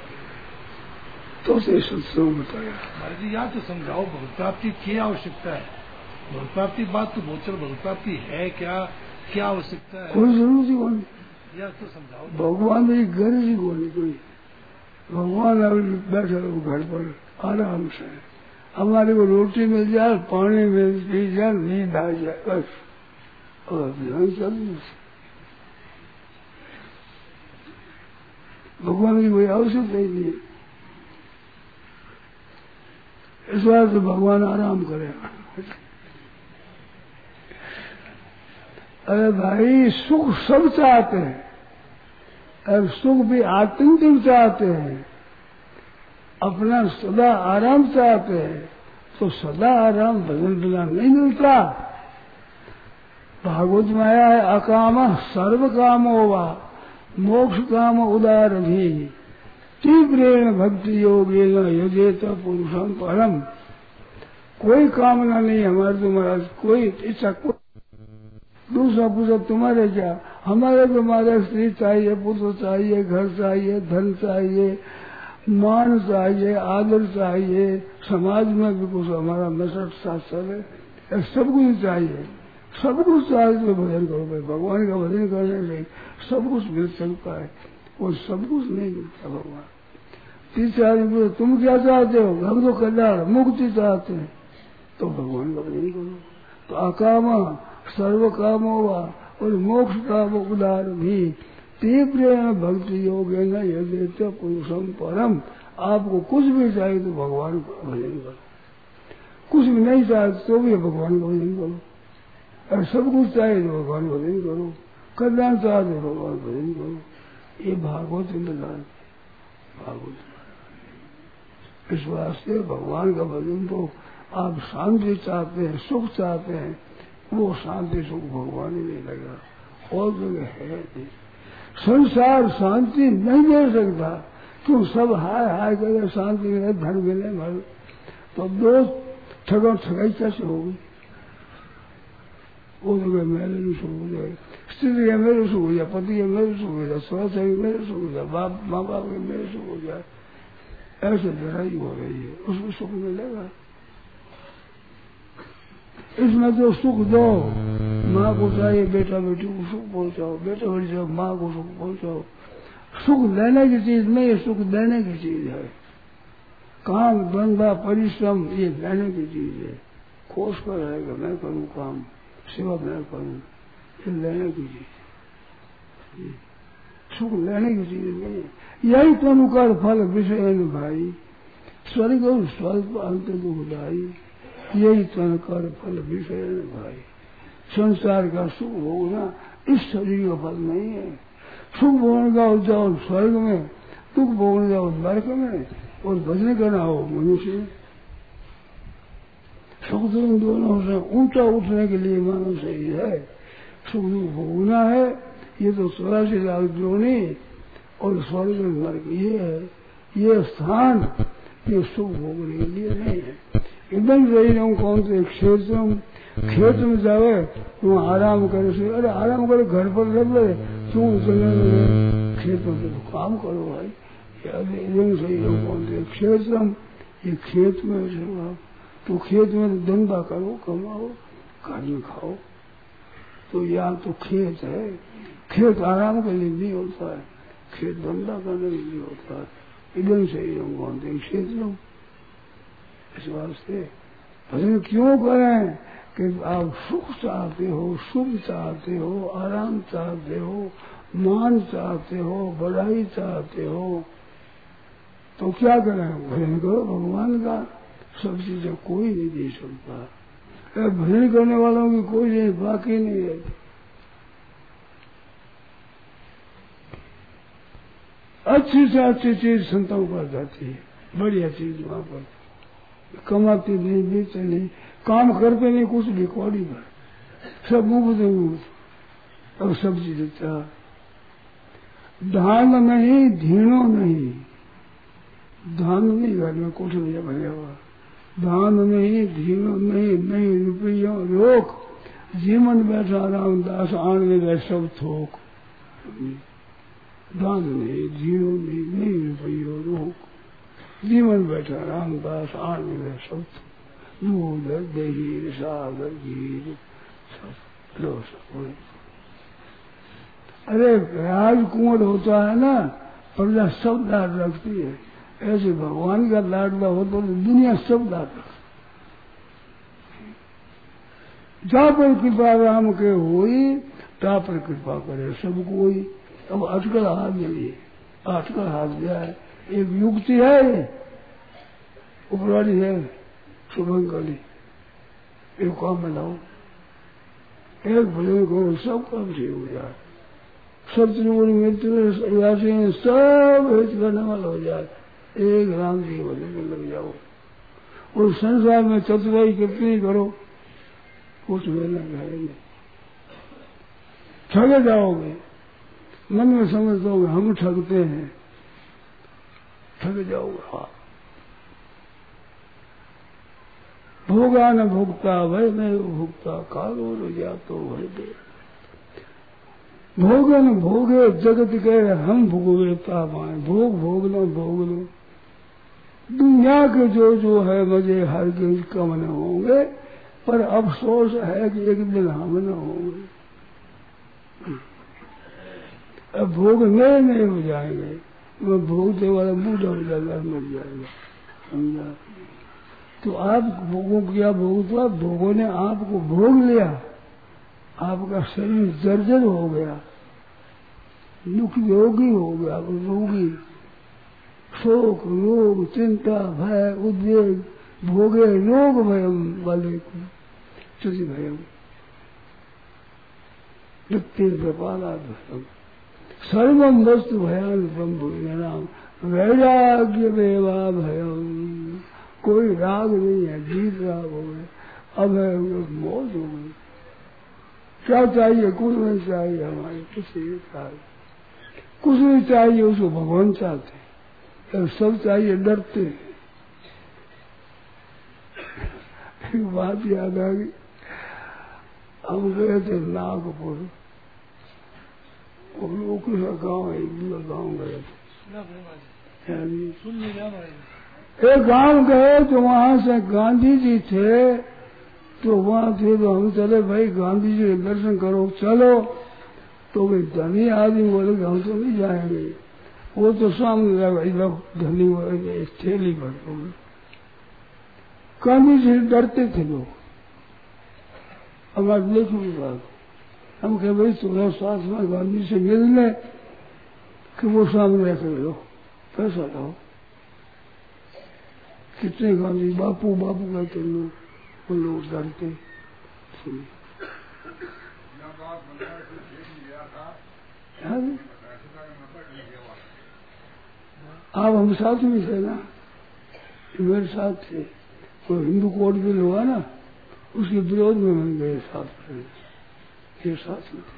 तो से सत्संग बताया। महाराज जी याद तो समझाओ भगवत प्राप्ति की आवश्यकता है। भगवत प्राप्ति बात तो बहुत चलो भगवत प्राप्ति है क्या आवश्यकता है कोई जरूरत ही कोई। या तो समझाओ भगवान की गरज ही कोई भगवान अभी बैठे रहो घर पर आराम से, हमारे को रोटी मिल जाए पानी मिल पी जाए नींद आ जाए बस और अभियान चल। भगवान की कोई आवश्यकता ही नहीं है। इस बार तो भगवान आराम करेगा। अरे भाई सुख सब चाहते हैं, अरे सुख भी आत्यंतिक चाहते हैं, अपना सदा आराम चाहते हैं, तो सदा आराम भजन बिना नहीं मिलता। भागवत में आया है अकाम सर्व काम होगा मोक्ष काम उदार भी तीव्रेण भक्ति योगेन यजेत पुरुषम परम। कोई कामना नहीं हमारे तुम्हारा, कोई इच्छा दूसरा पूछा तुम्हारे क्या, हमारे तुम्हारे स्त्री चाहिए, पुत्र चाहिए, घर चाहिए, धन चाहिए, मान चाहिए, आदर चाहिए, समाज में भी कुछ हमारा नशट शास्त्र है, सब कुछ चाहिए। सब कुछ चाहिए तो भजन करो भाई, भगवान का भजन करने से सब कुछ मिल सकता है, और सब कुछ नहीं मिलता भगवान। तीसरे आदमी तुम क्या चाहते हो, हम तो कल्याण मुक्ति चाहते हैं, तो भगवान का भजन करो। तो अकामा सर्व काम होगा और मोक्ष काम उदार भी तीव्र भक्ति योग है न यदि पुरुषम परम। आपको कुछ भी चाहिए तो भगवान का भजन करो, कुछ भी नहीं चाहिए तो भी भगवान का भजन करो, और सब कुछ चाहिए तो भगवान का भजन करो, कल्याण चाहते तो भगवान का भजन करो। ये भागवत इंतजार भागवत। इस वास्ते भगवान का भजन तो आप शांति चाहते हैं, सुख चाहते हैं, वो शांति सुख भगवान ही नहीं लगा, और जगह है नहीं। संसार शांति नहीं दे सकता, क्यों सब हाय हाय करे शांति मिले धन मिले मर, तो 2 ठगाई कैसे होगी। वो जगह मेरे भी सुख हो जाए, स्त्री का मेरे सुख हो जाए, पति का मेरे सुख हो जाए, स्वास्थ्य का मेरे सुख हो जाए, माँ बाप के मेरे सुख हो जाए, ऐसे लड़ाई हो रही है, उसमें सुख मिलेगा। इसमें तो सुख दो, माँ को चाहिए बेटा बेटी को सुख पहुंचाओ, बेटा बेटी को माँ को सुख पहुंचाओ। सुख लेने की चीज नहीं है, सुख देने की चीज है। काम धंधा परिश्रम ये लेने की चीज है। खोज कर रहेगा मैं करूँ काम, सेवा मैं करूँ, ये लेने की चीज, सुख लेने की चीज नहीं है। यही तो अनुकार फल विषय भाई, स्वर्ग और स्वर्ग अंत दुखदाई, यही तन कर फल विषय भाई। संसार का सुख भोगना इस शरीर का फल नहीं है। सुख भोगने का जाओ स्वर्ग में, दुख भोगने जाओ नरक में, और भजन करना हो मनुष्य। सुख दुख दोनों से ऊंचा उठने के लिए मानो सही है, सुख दुख भोगना है। ये तो 84 लाख जोनी और स्वर्ग नरक ये है, ये स्थान ये सुख भोगने के लिए नहीं है। एकदम सही रहूं कौन से खेत में जावे तुम आराम करे से, अरे आराम करे घर पर रह ले, क्यों जंगल में खेतों से तो काम करो भाई। एकदम सही रहूं कौन से क्षेत्रम, ये खेत में तो खेत में धंधा करो, कमाओ, घर में खाओ। तो यहाँ तो खेत है, खेत आराम के लिए नहीं होता है, खेत धंधा करने के लिए होता है। एकदम सही रहूं कौन से क्षेत्र। इस वास्ते भजन क्यों करें कि आप सुख चाहते हो, सुख चाहते हो, आराम चाहते हो, मान चाहते हो, बढ़ाई चाहते हो, तो क्या करें? भजन करो भगवान का। सब चीजें कोई नहीं दे सकता, भजन करने वालों की कोई चीज बाकी नहीं है। अच्छी से अच्छी चीज संतों पर जाती है, बढ़िया चीज वहां पर कमाते नहीं, बेचते नहीं, काम करते नहीं, कुछ भी कौड़ी पर सब मुफ्त और सब चीज अच्छा। धान नहीं, धीनो नहीं, धान नहीं घर में कुछ नहीं भरे हुआ, धान नहीं, धीनो नहीं, नहीं रुपयों रोक, जीवन बैठा रामदास आने गए सब थोक। दान नहीं, धीनो नहीं, नहीं रुपयों रोक, जीवन बैठा रामदास आने गए सब दूध दही सागर घीर सब लो सब। अरे राजकुंवर होता है ना, प्रजा सब लाड रखती है, ऐसे भगवान का लाडला हो तो दुनिया सब लाड रखती। जहाँ पर कृपा राम के हुई ता पर कृपा करे सब कोई। अब अटकल हाथ मिलिए, अटकल हाथ जाए, एक युक्ति है उपराड़ी है शुभंकरी, एक काम में लाओ, एक भजन करो, सब काम से हो जाए, सब त्रिगुण मृत्यु सब हित करने वाला हो जाए। एक राम जी भजन में लग जाओ और संसार में चतुराई कितनी करो, कुछ मिलना जाएंगे, ठगे जाओगे, मन में समझ दोगे हम ठगते हैं, ठग जाओगे। हाँ, भोगा न भोगता भय नहीं भोगता, कालो रजा तो भय दे। भोगे न भोगे जगत के हम भोगता पाए, भोग भोग न भोग लो। दुनिया के जो है मजे हर किस कम न होंगे, पर अफसोस है कि एक दिन हम न होंगे। अब भोग नहीं हो जाएंगे, वो भोगने वाला बूढ़ा हो जाएगा, मर जाएगा, समझा। तो आप भोगों क्या भोगता, भोगों ने आपको भोग लिया, आपका शरीर जर्जर हो गया, दुख रोगी हो गया, रोगी, शोक रोग चिंता भय उद्वेग भोगे रोग भयम वाले को चुति भयम कृपाला सर्वम वस्तु भयान ब्रह्म नाम वैराग्य वेवा भयम। कोई राग नहीं है, जीत राग हो गए, अब है मौज हो गई। क्या चाहिए? कुछ नहीं चाहिए, हमारे कुछ नहीं चाहिए, कुछ नहीं चाहिए, उसको भगवान चाहते हैं, सब चाहिए, डरते हैं। एक बात याद आ गई, हम गए थे नागपुर, और लोग गाँव है, गाँव गए थे, एक गांव गए तो वहां से गांधी जी थे, तो वहां थे तो हम चले भाई गांधी जी के दर्शन करो, चलो। तो भाई धनी आदमी बोले कि हम तो नहीं जाएंगे, वो तो सामने भाई लोग धनी थैली भर हो गए। गांधी जी डरते थे लोग, हमारे देखो बात, हम कहे भाई तुम्हारे साथ में गांधी से मिलने कि वो सामने रख लो, पैसा लाओ। कितने गांधी बापू बापू कहते लोग, वो लोग डरते। आप हम साथ में थे ना, मेरे साथ थे, कोई हिंदू कोड बिल हुआ ना, उसके विरोध में बन गए शास्त्र, ये शास्त्र थे।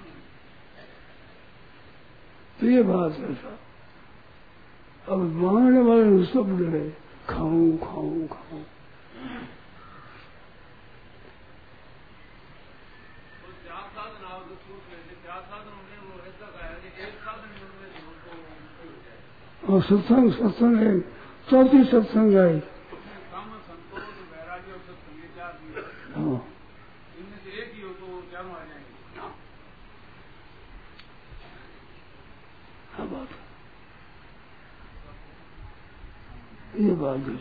तो ये बात है साहब। अब मांगने वाले सब डरे, खाऊं खाऊं खाऊं। और सत्संग है, चौथी सत्संग आई। हाँ, ये बात है।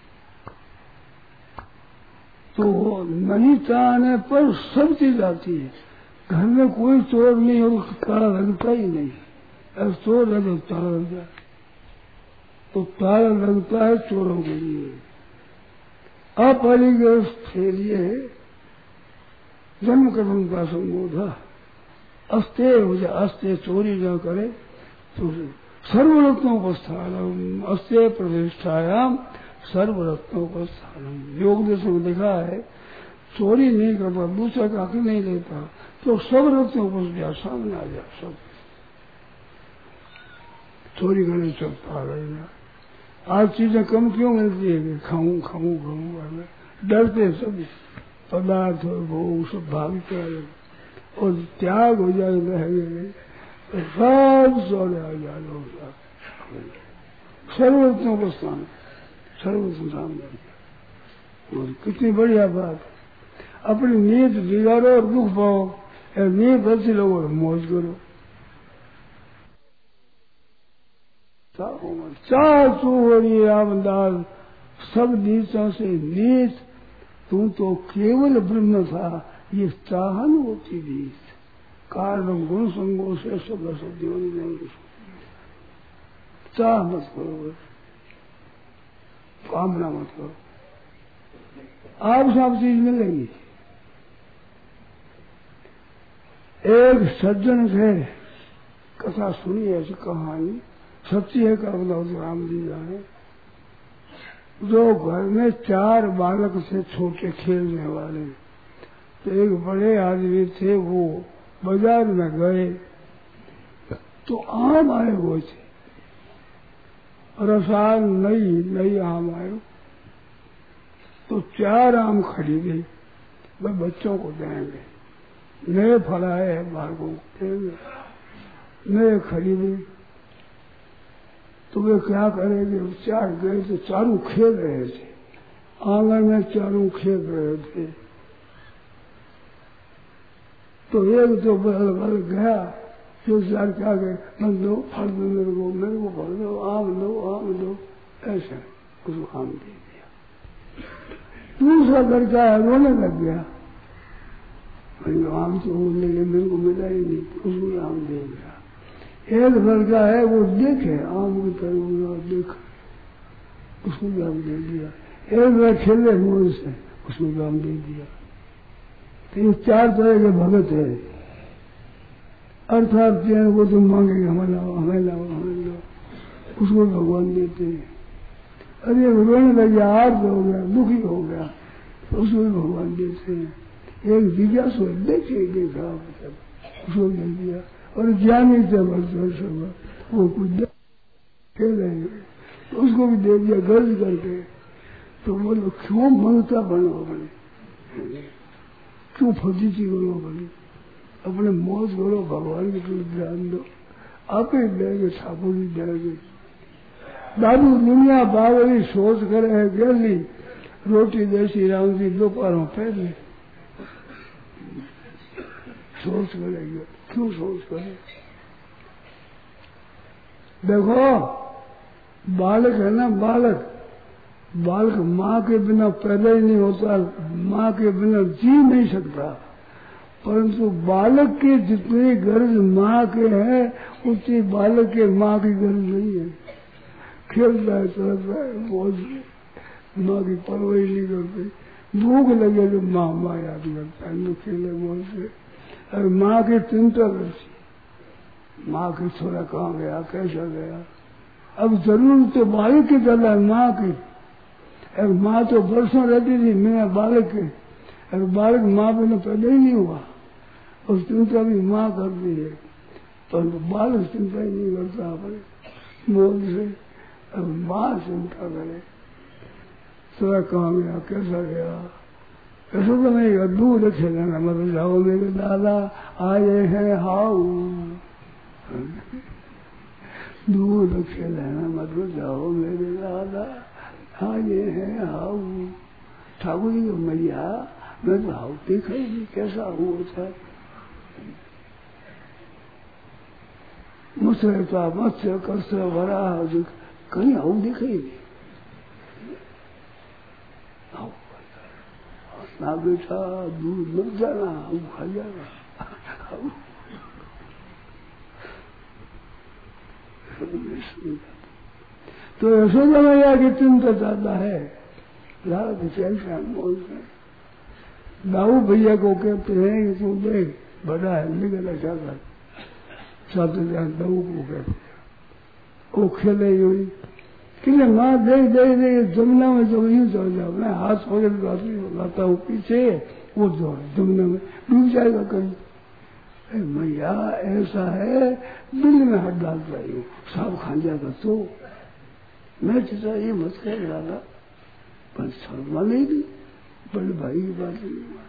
तो नहीं चाहने पर सब चीज आती है। घर में कोई चोर नहीं और ताला लगता ही नहीं। अब चोर है तो ताला लग जाए, तो ताला लगता है चोरों के लिए। अपरिग्रस्त के लिए जन्म कर्म का संबोधा अस्ते हो जाए, अस्ते चोरी न करे तो सर्वरत्नोपस्थानम अस्ते प्रतिष्ठायाम सर्वरत्नोपस्थानम। योग देशों में देखा है, चोरी नहीं करता, दूसरा का हक नहीं लेता, तो सब रत्नों सामने आ जाए। सब चोरी करने चलता रहेगा। आज चीजें कम क्यों मिलती है? खाऊं खाऊं खाऊं वाले डरते सब पदार्थ और भोग सब भागते हैं, और त्याग हो जाए रहेंगे तो सब सोने आ जाए लोग। सर्वोत्तम को स्थान, सर्वोत्तम सामने। और कितनी बढ़िया बात। अपनी नींद बिगाड़ो और दुख पाओ, नींद अच्छी लोगों और मौज करो। चार चूहड़ी रामदास सब नीचों से नीच, तू तो केवल ब्रह्म था, ये चाहन होती नीच। कारण गुण संगों से सब नहीं, चाह मत करो, कामना मत करो, आप सब चीज मिलेगी। एक सज्जन थे, कथा सुनी ऐसी कहानी, सच्ची है का राम जी जाने, जो घर में 4 बालक थे छोटे खेलने वाले। तो एक बड़े आदमी थे, वो बाजार में गए तो आम आए हुए थे, रसाल नई आम आए, तो 4 आम खरीदे, वह बच्चों को देंगे। नए फल आए हैं, बालकों को देंगे, नए खरीदे। तो वे क्या करेंगे? 4 गए तो चारों खेल रहे थे, आंगन में चारों खेल रहे थे। तो एक तो बल गया, जो 4 क्या गए, मन दो फल दो मेरे को फल दो, आम दो, ऐसा उसको आम दे दिया। दूसरा लड़का है, रोने लग गया, आम तो मेरे को मिला ही नहीं, उसको आम दे दिया। एक लड़का है, वो देखे आम की तरह देख, उसको भी आम दे दिया। एक लड़का खेले मोर से, उसको भी आम दे दिया। तो ये 4 तरह के भगत है, अर्थात वो तुम मांगेंगे हमें लाओ, उसको भगवान देते हैं। अरे रोने लग गया, आर्त हो गया, दुखी हो गया, तो उसको भी भगवान देते हैं। एक जिज्ञासु देखा उसको दे दिया। और ज्ञानी थे वो कुछ खेल रहे हैं, तो उसको भी दे दिया गर्ज करके। तो बोलो क्यों ममता बनो अपने, क्यों फजीती करो अपने मौज करो, भगवान की तरफ ध्यान दो, आप ही देंगे, ठाकुर जी देंगे। दादू दुनिया बावरी सोच करे है गली, रोटी देसी राम जी दोपहरों पहले सोच करेंगे, क्यों सोच करे? देखो बालक है ना, बालक माँ के बिना पैदा ही नहीं होता, माँ के बिना जी नहीं सकता। परंतु बालक के जितनी गर्ज माँ के हैं, उतनी बालक के माँ की गर्ज नहीं है। खेलता है, चलता है, मौज माँ की परवाह नहीं करती। भूख लगे तो माँ याद करता है, खेले मौज से। और माँ की चिंता रहती, माँ की थोड़ा कहाँ गया, कैसा गया। अब जरूर तो बालक की ज्यादा है माँ की। माँ तो बरसों रहती थी, मैं बालक के अगर बालक माँ बिना पैदा ही नहीं हुआ और चिंता भी माँ करती है परंतु बालक चिंता ही नहीं करता अपने मोल से। अब माँ चिंता करे थोड़ा कहाँ गया कैसा गया ऐसा तो नहीं गया दूर खेलना मतलब जाओ मेरे दादा आए हैं हाउ दूर खेलना मतलब जाओ मेरे दादा आए हैं हाउ। ठाकुर जी को मैया मैं तो हाउ दिखाई कैसा हुआ था मुझसे मत्स्य कस्य भरा कहीं हाउ दिखाई नहीं ना बेटा दूध मत जाना हम खा जाना। तो यशोदा मैया की चिंता ज्यादा है दाऊ भैया को कहते हैं कि तू देख बड़ा है निकल अच्छा कर साथ दाऊ को कहते वो खेले हुई कि माँ देख देख देख जमुना में जो यूं चल जाओ मैं हाथ पकड़ लाता हूँ पीछे वो जो जमुना में डूब जाएगा कहीं। मैया ऐसा है दिल में हाथ डाल रही हूँ साफ खा जाएगा तो मैं चाचा ये मत कह डाला पर शर्मा नहीं दी बड़े भाई की बात नहीं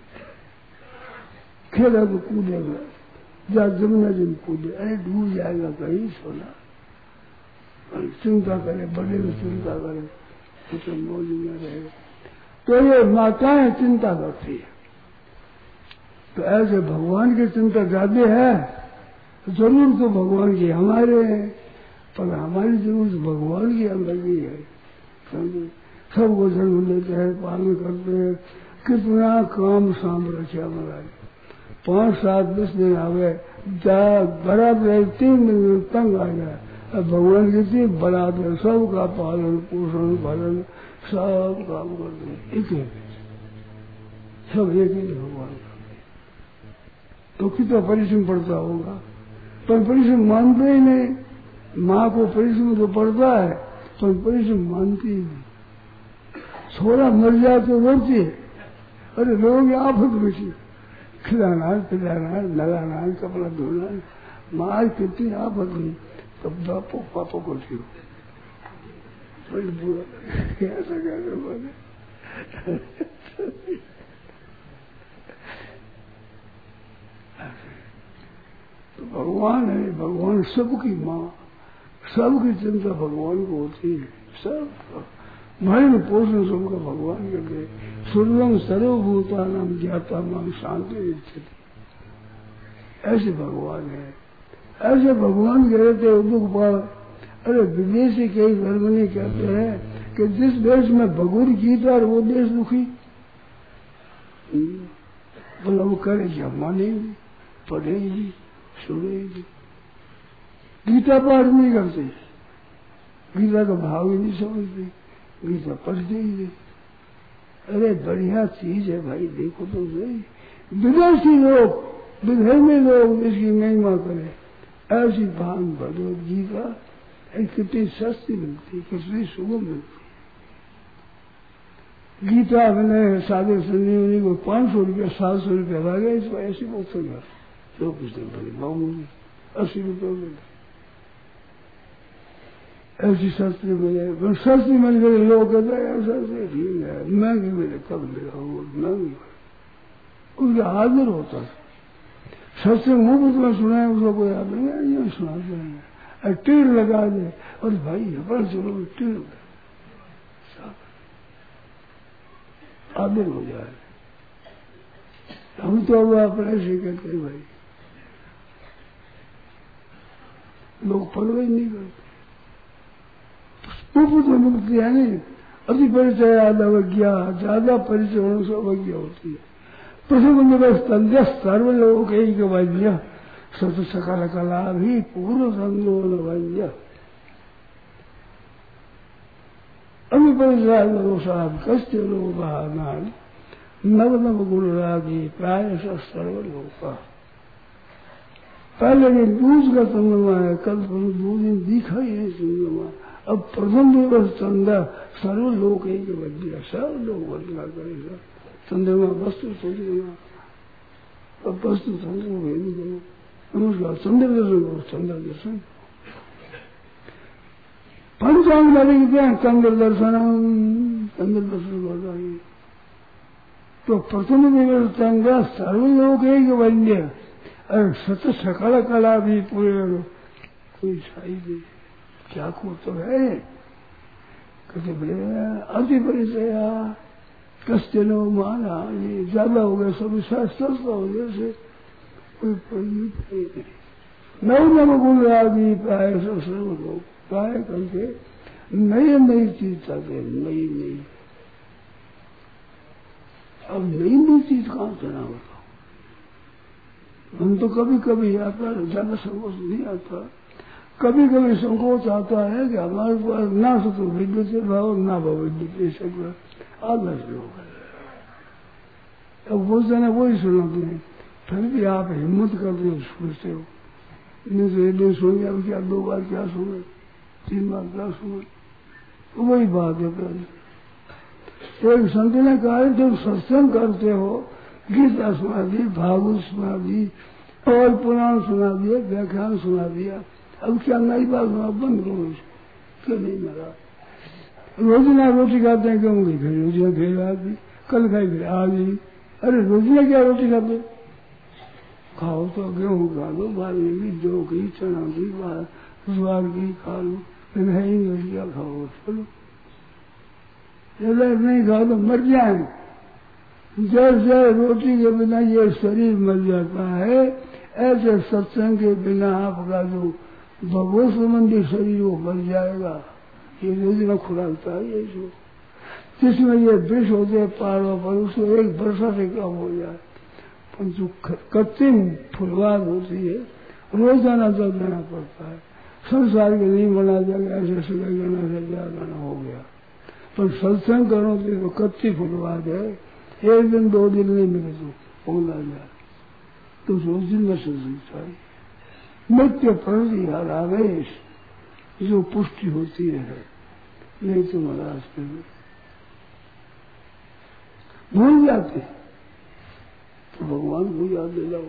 खेला तो कूदेगा जा जमुना जिन कूदे अरे डूब जाएगा कहीं सोना चिंता करे बड़े में चिंता करे तो मौज में रहेगा। तो ये माताएं चिंता करती है तो ऐसे भगवान की चिंता ज्यादा है जरूर तो भगवान की हमारे हैं पर हमारी जरूरत भगवान की अलग ही है। सबको जन्म लेते हैं पालन करते हैं कितना काम सांभ रखे हमारा 5-7 10 दिन आवे बराबर 3 दिन में तंग आ जाए भगवान की बराबर सबका पालन पोषण भरण सब काम करते हैं एक सब एक ही भगवान करते तो कितना परिश्रम पड़ता होगा पर परिश्रम मानते ही नहीं। माँ को परिश्रम तो पड़ता है पर परिश्रम मानती ही नहीं। छोरा मर जाए तो रोती है अरे लोग आफत बेची खिलाना पिलाना लगाना कपड़ा धोना माँ कितनी आफत नहीं तब बापो पापो को थी बड़ी बुरा ऐसा कहने वाले तो भगवान है भगवान सबकी माँ सबकी चिंता भगवान को होती है सब भरण पोषण सबका भगवान करते सूर्यम सर्वभूता नाम ज्ञाता नाम शांति ऐसे भगवान है। ऐसे भगवान कह रहे दुख पाल अरे विदेशी कई धर्मनी कहते हैं कि जिस देश में भगवत गीता और वो देश दुखी बोला वो करे कि हम मानेंगे पढ़ेंगे सुनेंगे गीता पाठ नहीं करते गीता का भाव ही नहीं समझते गीता पढ़ते ही नहीं। अरे बढ़िया चीज है भाई देखो तो सही विदेशी लोग विधर्मी लोग इसकी महिमा करें ऐसी भान भगवत गीता कितनी सस्ती मिलती कितनी सुगम मिलती। गीता मैंने साधे संजीवनी को 500 रुपया 700 रुपया लगे इसको ऐसी बहुत सुना जो कुछ दिन बड़ी मामूली 80 रुपये मिले ऐसी सस्ती मिले सस्ती मिल गई लोग कहते हैं सस्ती ठीक है महंगी मिले कब मिला महंगी उसका हाजिर होता है सबसे मुफ्त में सुना है उसको कोई याद नहीं ये सुनाते हैं टीड़ लगा दे और भाई बड़ा चलो टीड़ आदिर हो जाए हम तो अब अपने ऐसे कहते भाई लोग परवाह नहीं करते मुफ्त में मुक्ति है नहीं अति परिचय अवज्ञा ज्यादा परिचय होने से अवज्ञा होती है। प्रथम संध्या सर्वलोक एक वज्ञ सत सकल कला भी पूर्व संगोन वज्ञ अभिपरिसाद कष्ट लोग नव नव गुण रागी प्राय सर्वलोका पहले दिन दूज का चंद्रमा है कल 2 दिन दिखा ही है चंद्रमा अब प्रथम दिवस चंदा सर्वलोक एक वज्ञ सब लोग वज्ञा करेगा चंद्रमा वस्तु चंद्रमा, अब वस्तु चंद्रमा भेद करो, नमस्कार चंद्र दर्शन करो, चंद्र दर्शन पंचांग लगते हैं, चंद्र दर्शन करता है। तो प्रथम विवर्तंगा सर्वलोक एक वन्य, अरे सत सकल कला भी पूरे कोई छाई दे, क्या को तो है कहते अति परिचया कष्ट नो माना, ये ज्यादा हो गया सब शास्त्र हो गया से कोई नव नव गुण रागी पाए सर्व लोग पाए करके नई चीज चाहते, नई अब नई चीज कहाँ चला होता। हम तो कभी कभी आता है, ज्यादा संकोच नहीं आता, कभी कभी संकोच आता है कि हमारे पास ना तो विद्युत भाव ना भाव विद्युत आधा श्लोक है। अब वो जाना वही सुनाते हैं, फिर भी आप हिम्मत करते हो, सोचते हो नहीं तो एक दिन सुन गया क्या, 2 बार क्या सुने, 3 बार क्या सुने, तो वही बात है। पहले एक संत ने कहा जब सत्संग करते हो, गीता सुना दी, भागवत सुना दी और पुराण सुना दिया, व्याख्यान सुना दिया, अब क्या नई बात सुना, बंद करो क्यों नहीं मरा। रोजिना रोटी खाते हैं, क्यों नहीं खाई रोजिना, फिर आदमी कल खाई फिर आज ही, अरे रोजिना क्या रोटी खाते, खाओ तो गेहूँ खा लो, बाजरे की, जौ की, चना की, ज्वार की खा लो, नहीं रोटियाँ खाओ चलो, नहीं खाओ तो मर जाए। जैसे रोटी के बिना ये शरीर मर जाता है, ऐसे सत्संग के बिना आपका जो भगवत संबंधी शरीर वो मर जाएगा। ये रोजना खुराकता है ये जो, जिसमें ये विष होते पारों पर, उसको 1 वर्षा से कम हो जाए, पर जो कच्ची फुलवार होती है रोजाना जल देना पड़ता है। संसार के नहीं बना जाएगा, ऐसे सुबह करना से जाना हो गया, पर सत्संग करो तो कच्ची फुलवार है, 1 दिन 2 दिन नहीं मिले तो होना जाए, तो रोज दिन में सत्संग चाहिए। नित्य प्रति हर आवेश जो पुष्टि होती है, नहीं तो महाराज भूल जाते तो भगवान को याद दिलाओ।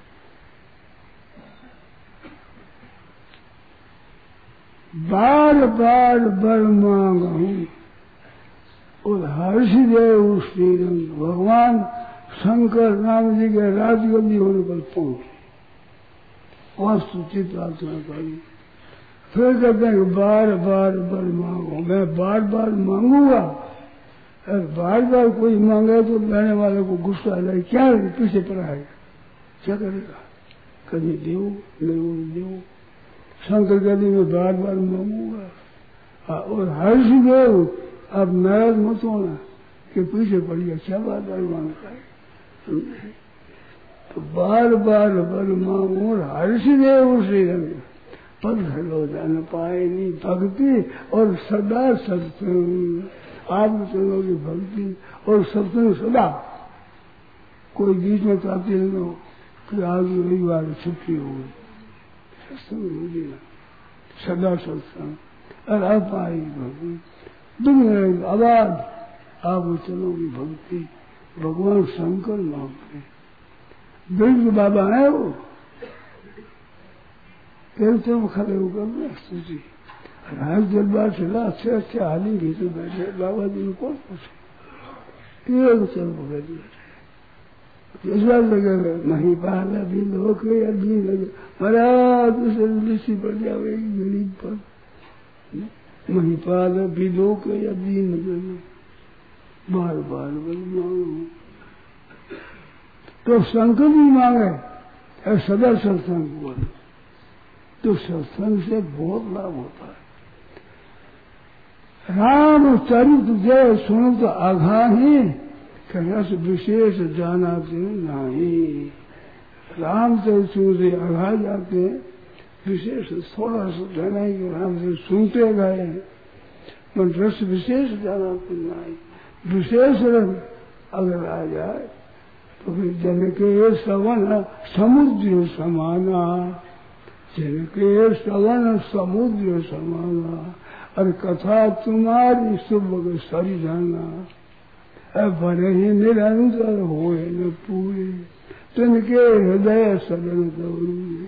बार बार बर मांग हूं और हर्षदेव श्रीरंग, भगवान शंकर राम जी के राजगद्दी होने पर पहुंचे, वास्तुचित प्रार्थना करी, फिर कहते हैं बार बार बर मांगो, मैं बार बार मांगूंगा, अगर बार बार कोई मांगे तो लेने वाले को गुस्सा आ जाए, क्या पीछे पड़ा है, क्या करेगा, कभी देव नहीं देव। शंकर कहते मैं बार बार मांगूंगा, और हर्षदेव अब नाराज मत होना कि पीछे पड़ गया, क्या बार बार मांगता है, तो बार बार बर मांगो और हर्षदेव श्रीरंग, पद हलो जान पाए नहीं भक्ति और सदा सत्संग, आप चलो की भक्ति और सत्संग सदा, कोई बीच में ताती नहीं हो कि आज रविवार छुट्टी हो गई, सत्संग हो गया, सदा सत्संग और आप आई भक्ति, दुनिया आवाज आप चलो की भक्ति, भगवान शंकर मांगते बिरजू बाबा है वो, फिर तो खड़े होकर स्तुति राज दरबार चला, अच्छे हाली भीतर बैठे, बाबा जी ने कौन पूछे, चल पकड़ ऐसा लगेगा नहीं पाला भी लोग अभी लगे, महाराज उसे ऋषि पड़ जाएगी गरीब पर, नहीं पाला भी लोग अभी लगे, बार बार मांगो, तो शंकर जी मांगे सदा सत्संग बोले, तो सत्संग से बहुत लाभ होता है। राम चरित्र जय सुनो तो आघा ही रस विशेष जाना नहीं, राम चरित्र से आघा जाते हैं, विशेष थोड़ा सा जाना ही कि राम से सुनते गए, पर रस विशेष जाना नहीं, विशेष रस अगर आ जाए तो फिर जन के सवन समुद्र समाना, जन के सवन समुद्र समाना, और कथा तुम्हारी शुभ सरी जाना, भले ही निरंतर होए न पूरे तिनके हृदय सदन गौरी।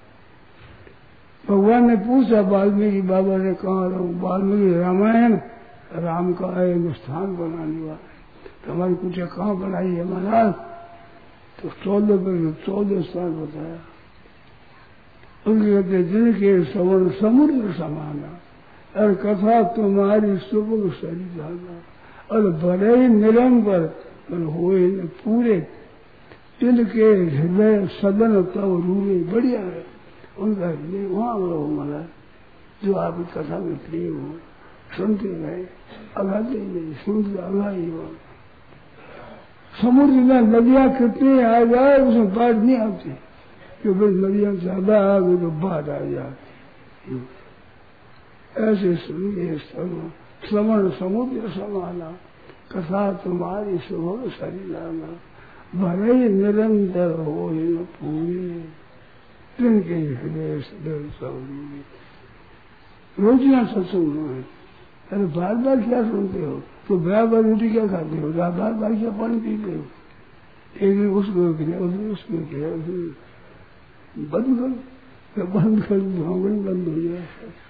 भगवान ने पूछा वाल्मीकि बाबा ने, कहाँ रहूं? वाल्मीकि रामायण राम का एक स्थान बनाने वाला। तो हमारी पूछा कहाँ बनाई है महाराज? तो 14 स्थान बताया। उनके कहते जिनके सवन समुद्र समाना और कथा तुम्हारी सुबह सरिधाना और भले ही निरंतर पर होए न पूरे तिनके हृदय सदन तब रूरे। बढ़िया है उनका हृदय वहां रहो महाराज, जो आपकी कथा में प्रिय हो, सुनते रहे, अगाते नहीं, सुनते अगा ही हो। समुद्र में नदियां कितनी आ जाए उसमें बाढ़ नहीं आती, क्योंकि नदियां ज्यादा आ गई तो बाढ़ आ जाती। ऐसे सुनिए श्रवण समुद्र समाना कथा तुम्हारी सुबह सरिलाना भले ही निरंतर हो न पूरे तिनके हृदय सदन सौरी। रोजियां सत्संग है, अरे बार बार क्या सुनते हो? तो बार रोटी क्या खाते हो? बार बार क्या पानी पीते हो? एक दिन उसको किया, उसको किया, बंद कर भोगन बंद हो जाए।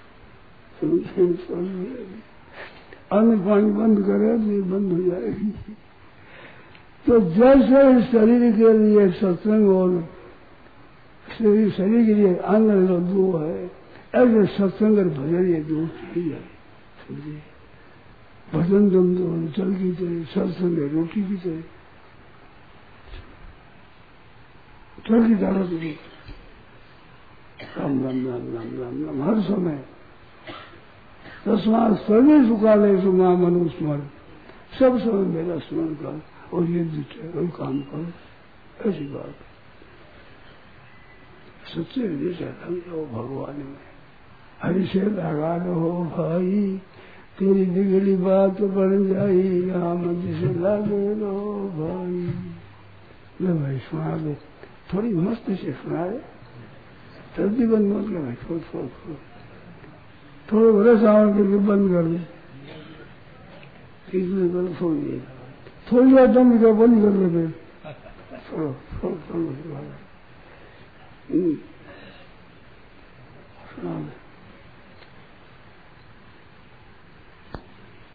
अन्न पानी बंद करे तो ये बंद हो जाएगी। तो जैसे शरीर के लिए सत्संग और शरीर के लिए अन्न दो है, ऐसे सत्संग और भजन ये दो ही है। समझिए, भजन तुम दो जल की तरह, सत्संग रोटी की तरह, जल की दावत भी राम राम राम राम राम राम हर समय। तस्मात् सर्वेषु कालेषु माम अनुस्मर, सब समय मेरा स्मरण कर और ये और काम करो। ऐसी बात सच्चे हृदय से लग जाओ भगवान में, हरि से लगा लो भाई, तेरी बिगड़ी बात बन जाई, राम जी से लगे लो भाई। ले भाई सुना दे, थोड़ी मस्ती से सुना दे, जल्दी बंद मत कर भाई, थोड़े बड़े सावन करके बंद कर दे, इसमें कर छोड़िए, थोड़ी बार दम का बंद कर दे, फिर छोड़ो सुना दे।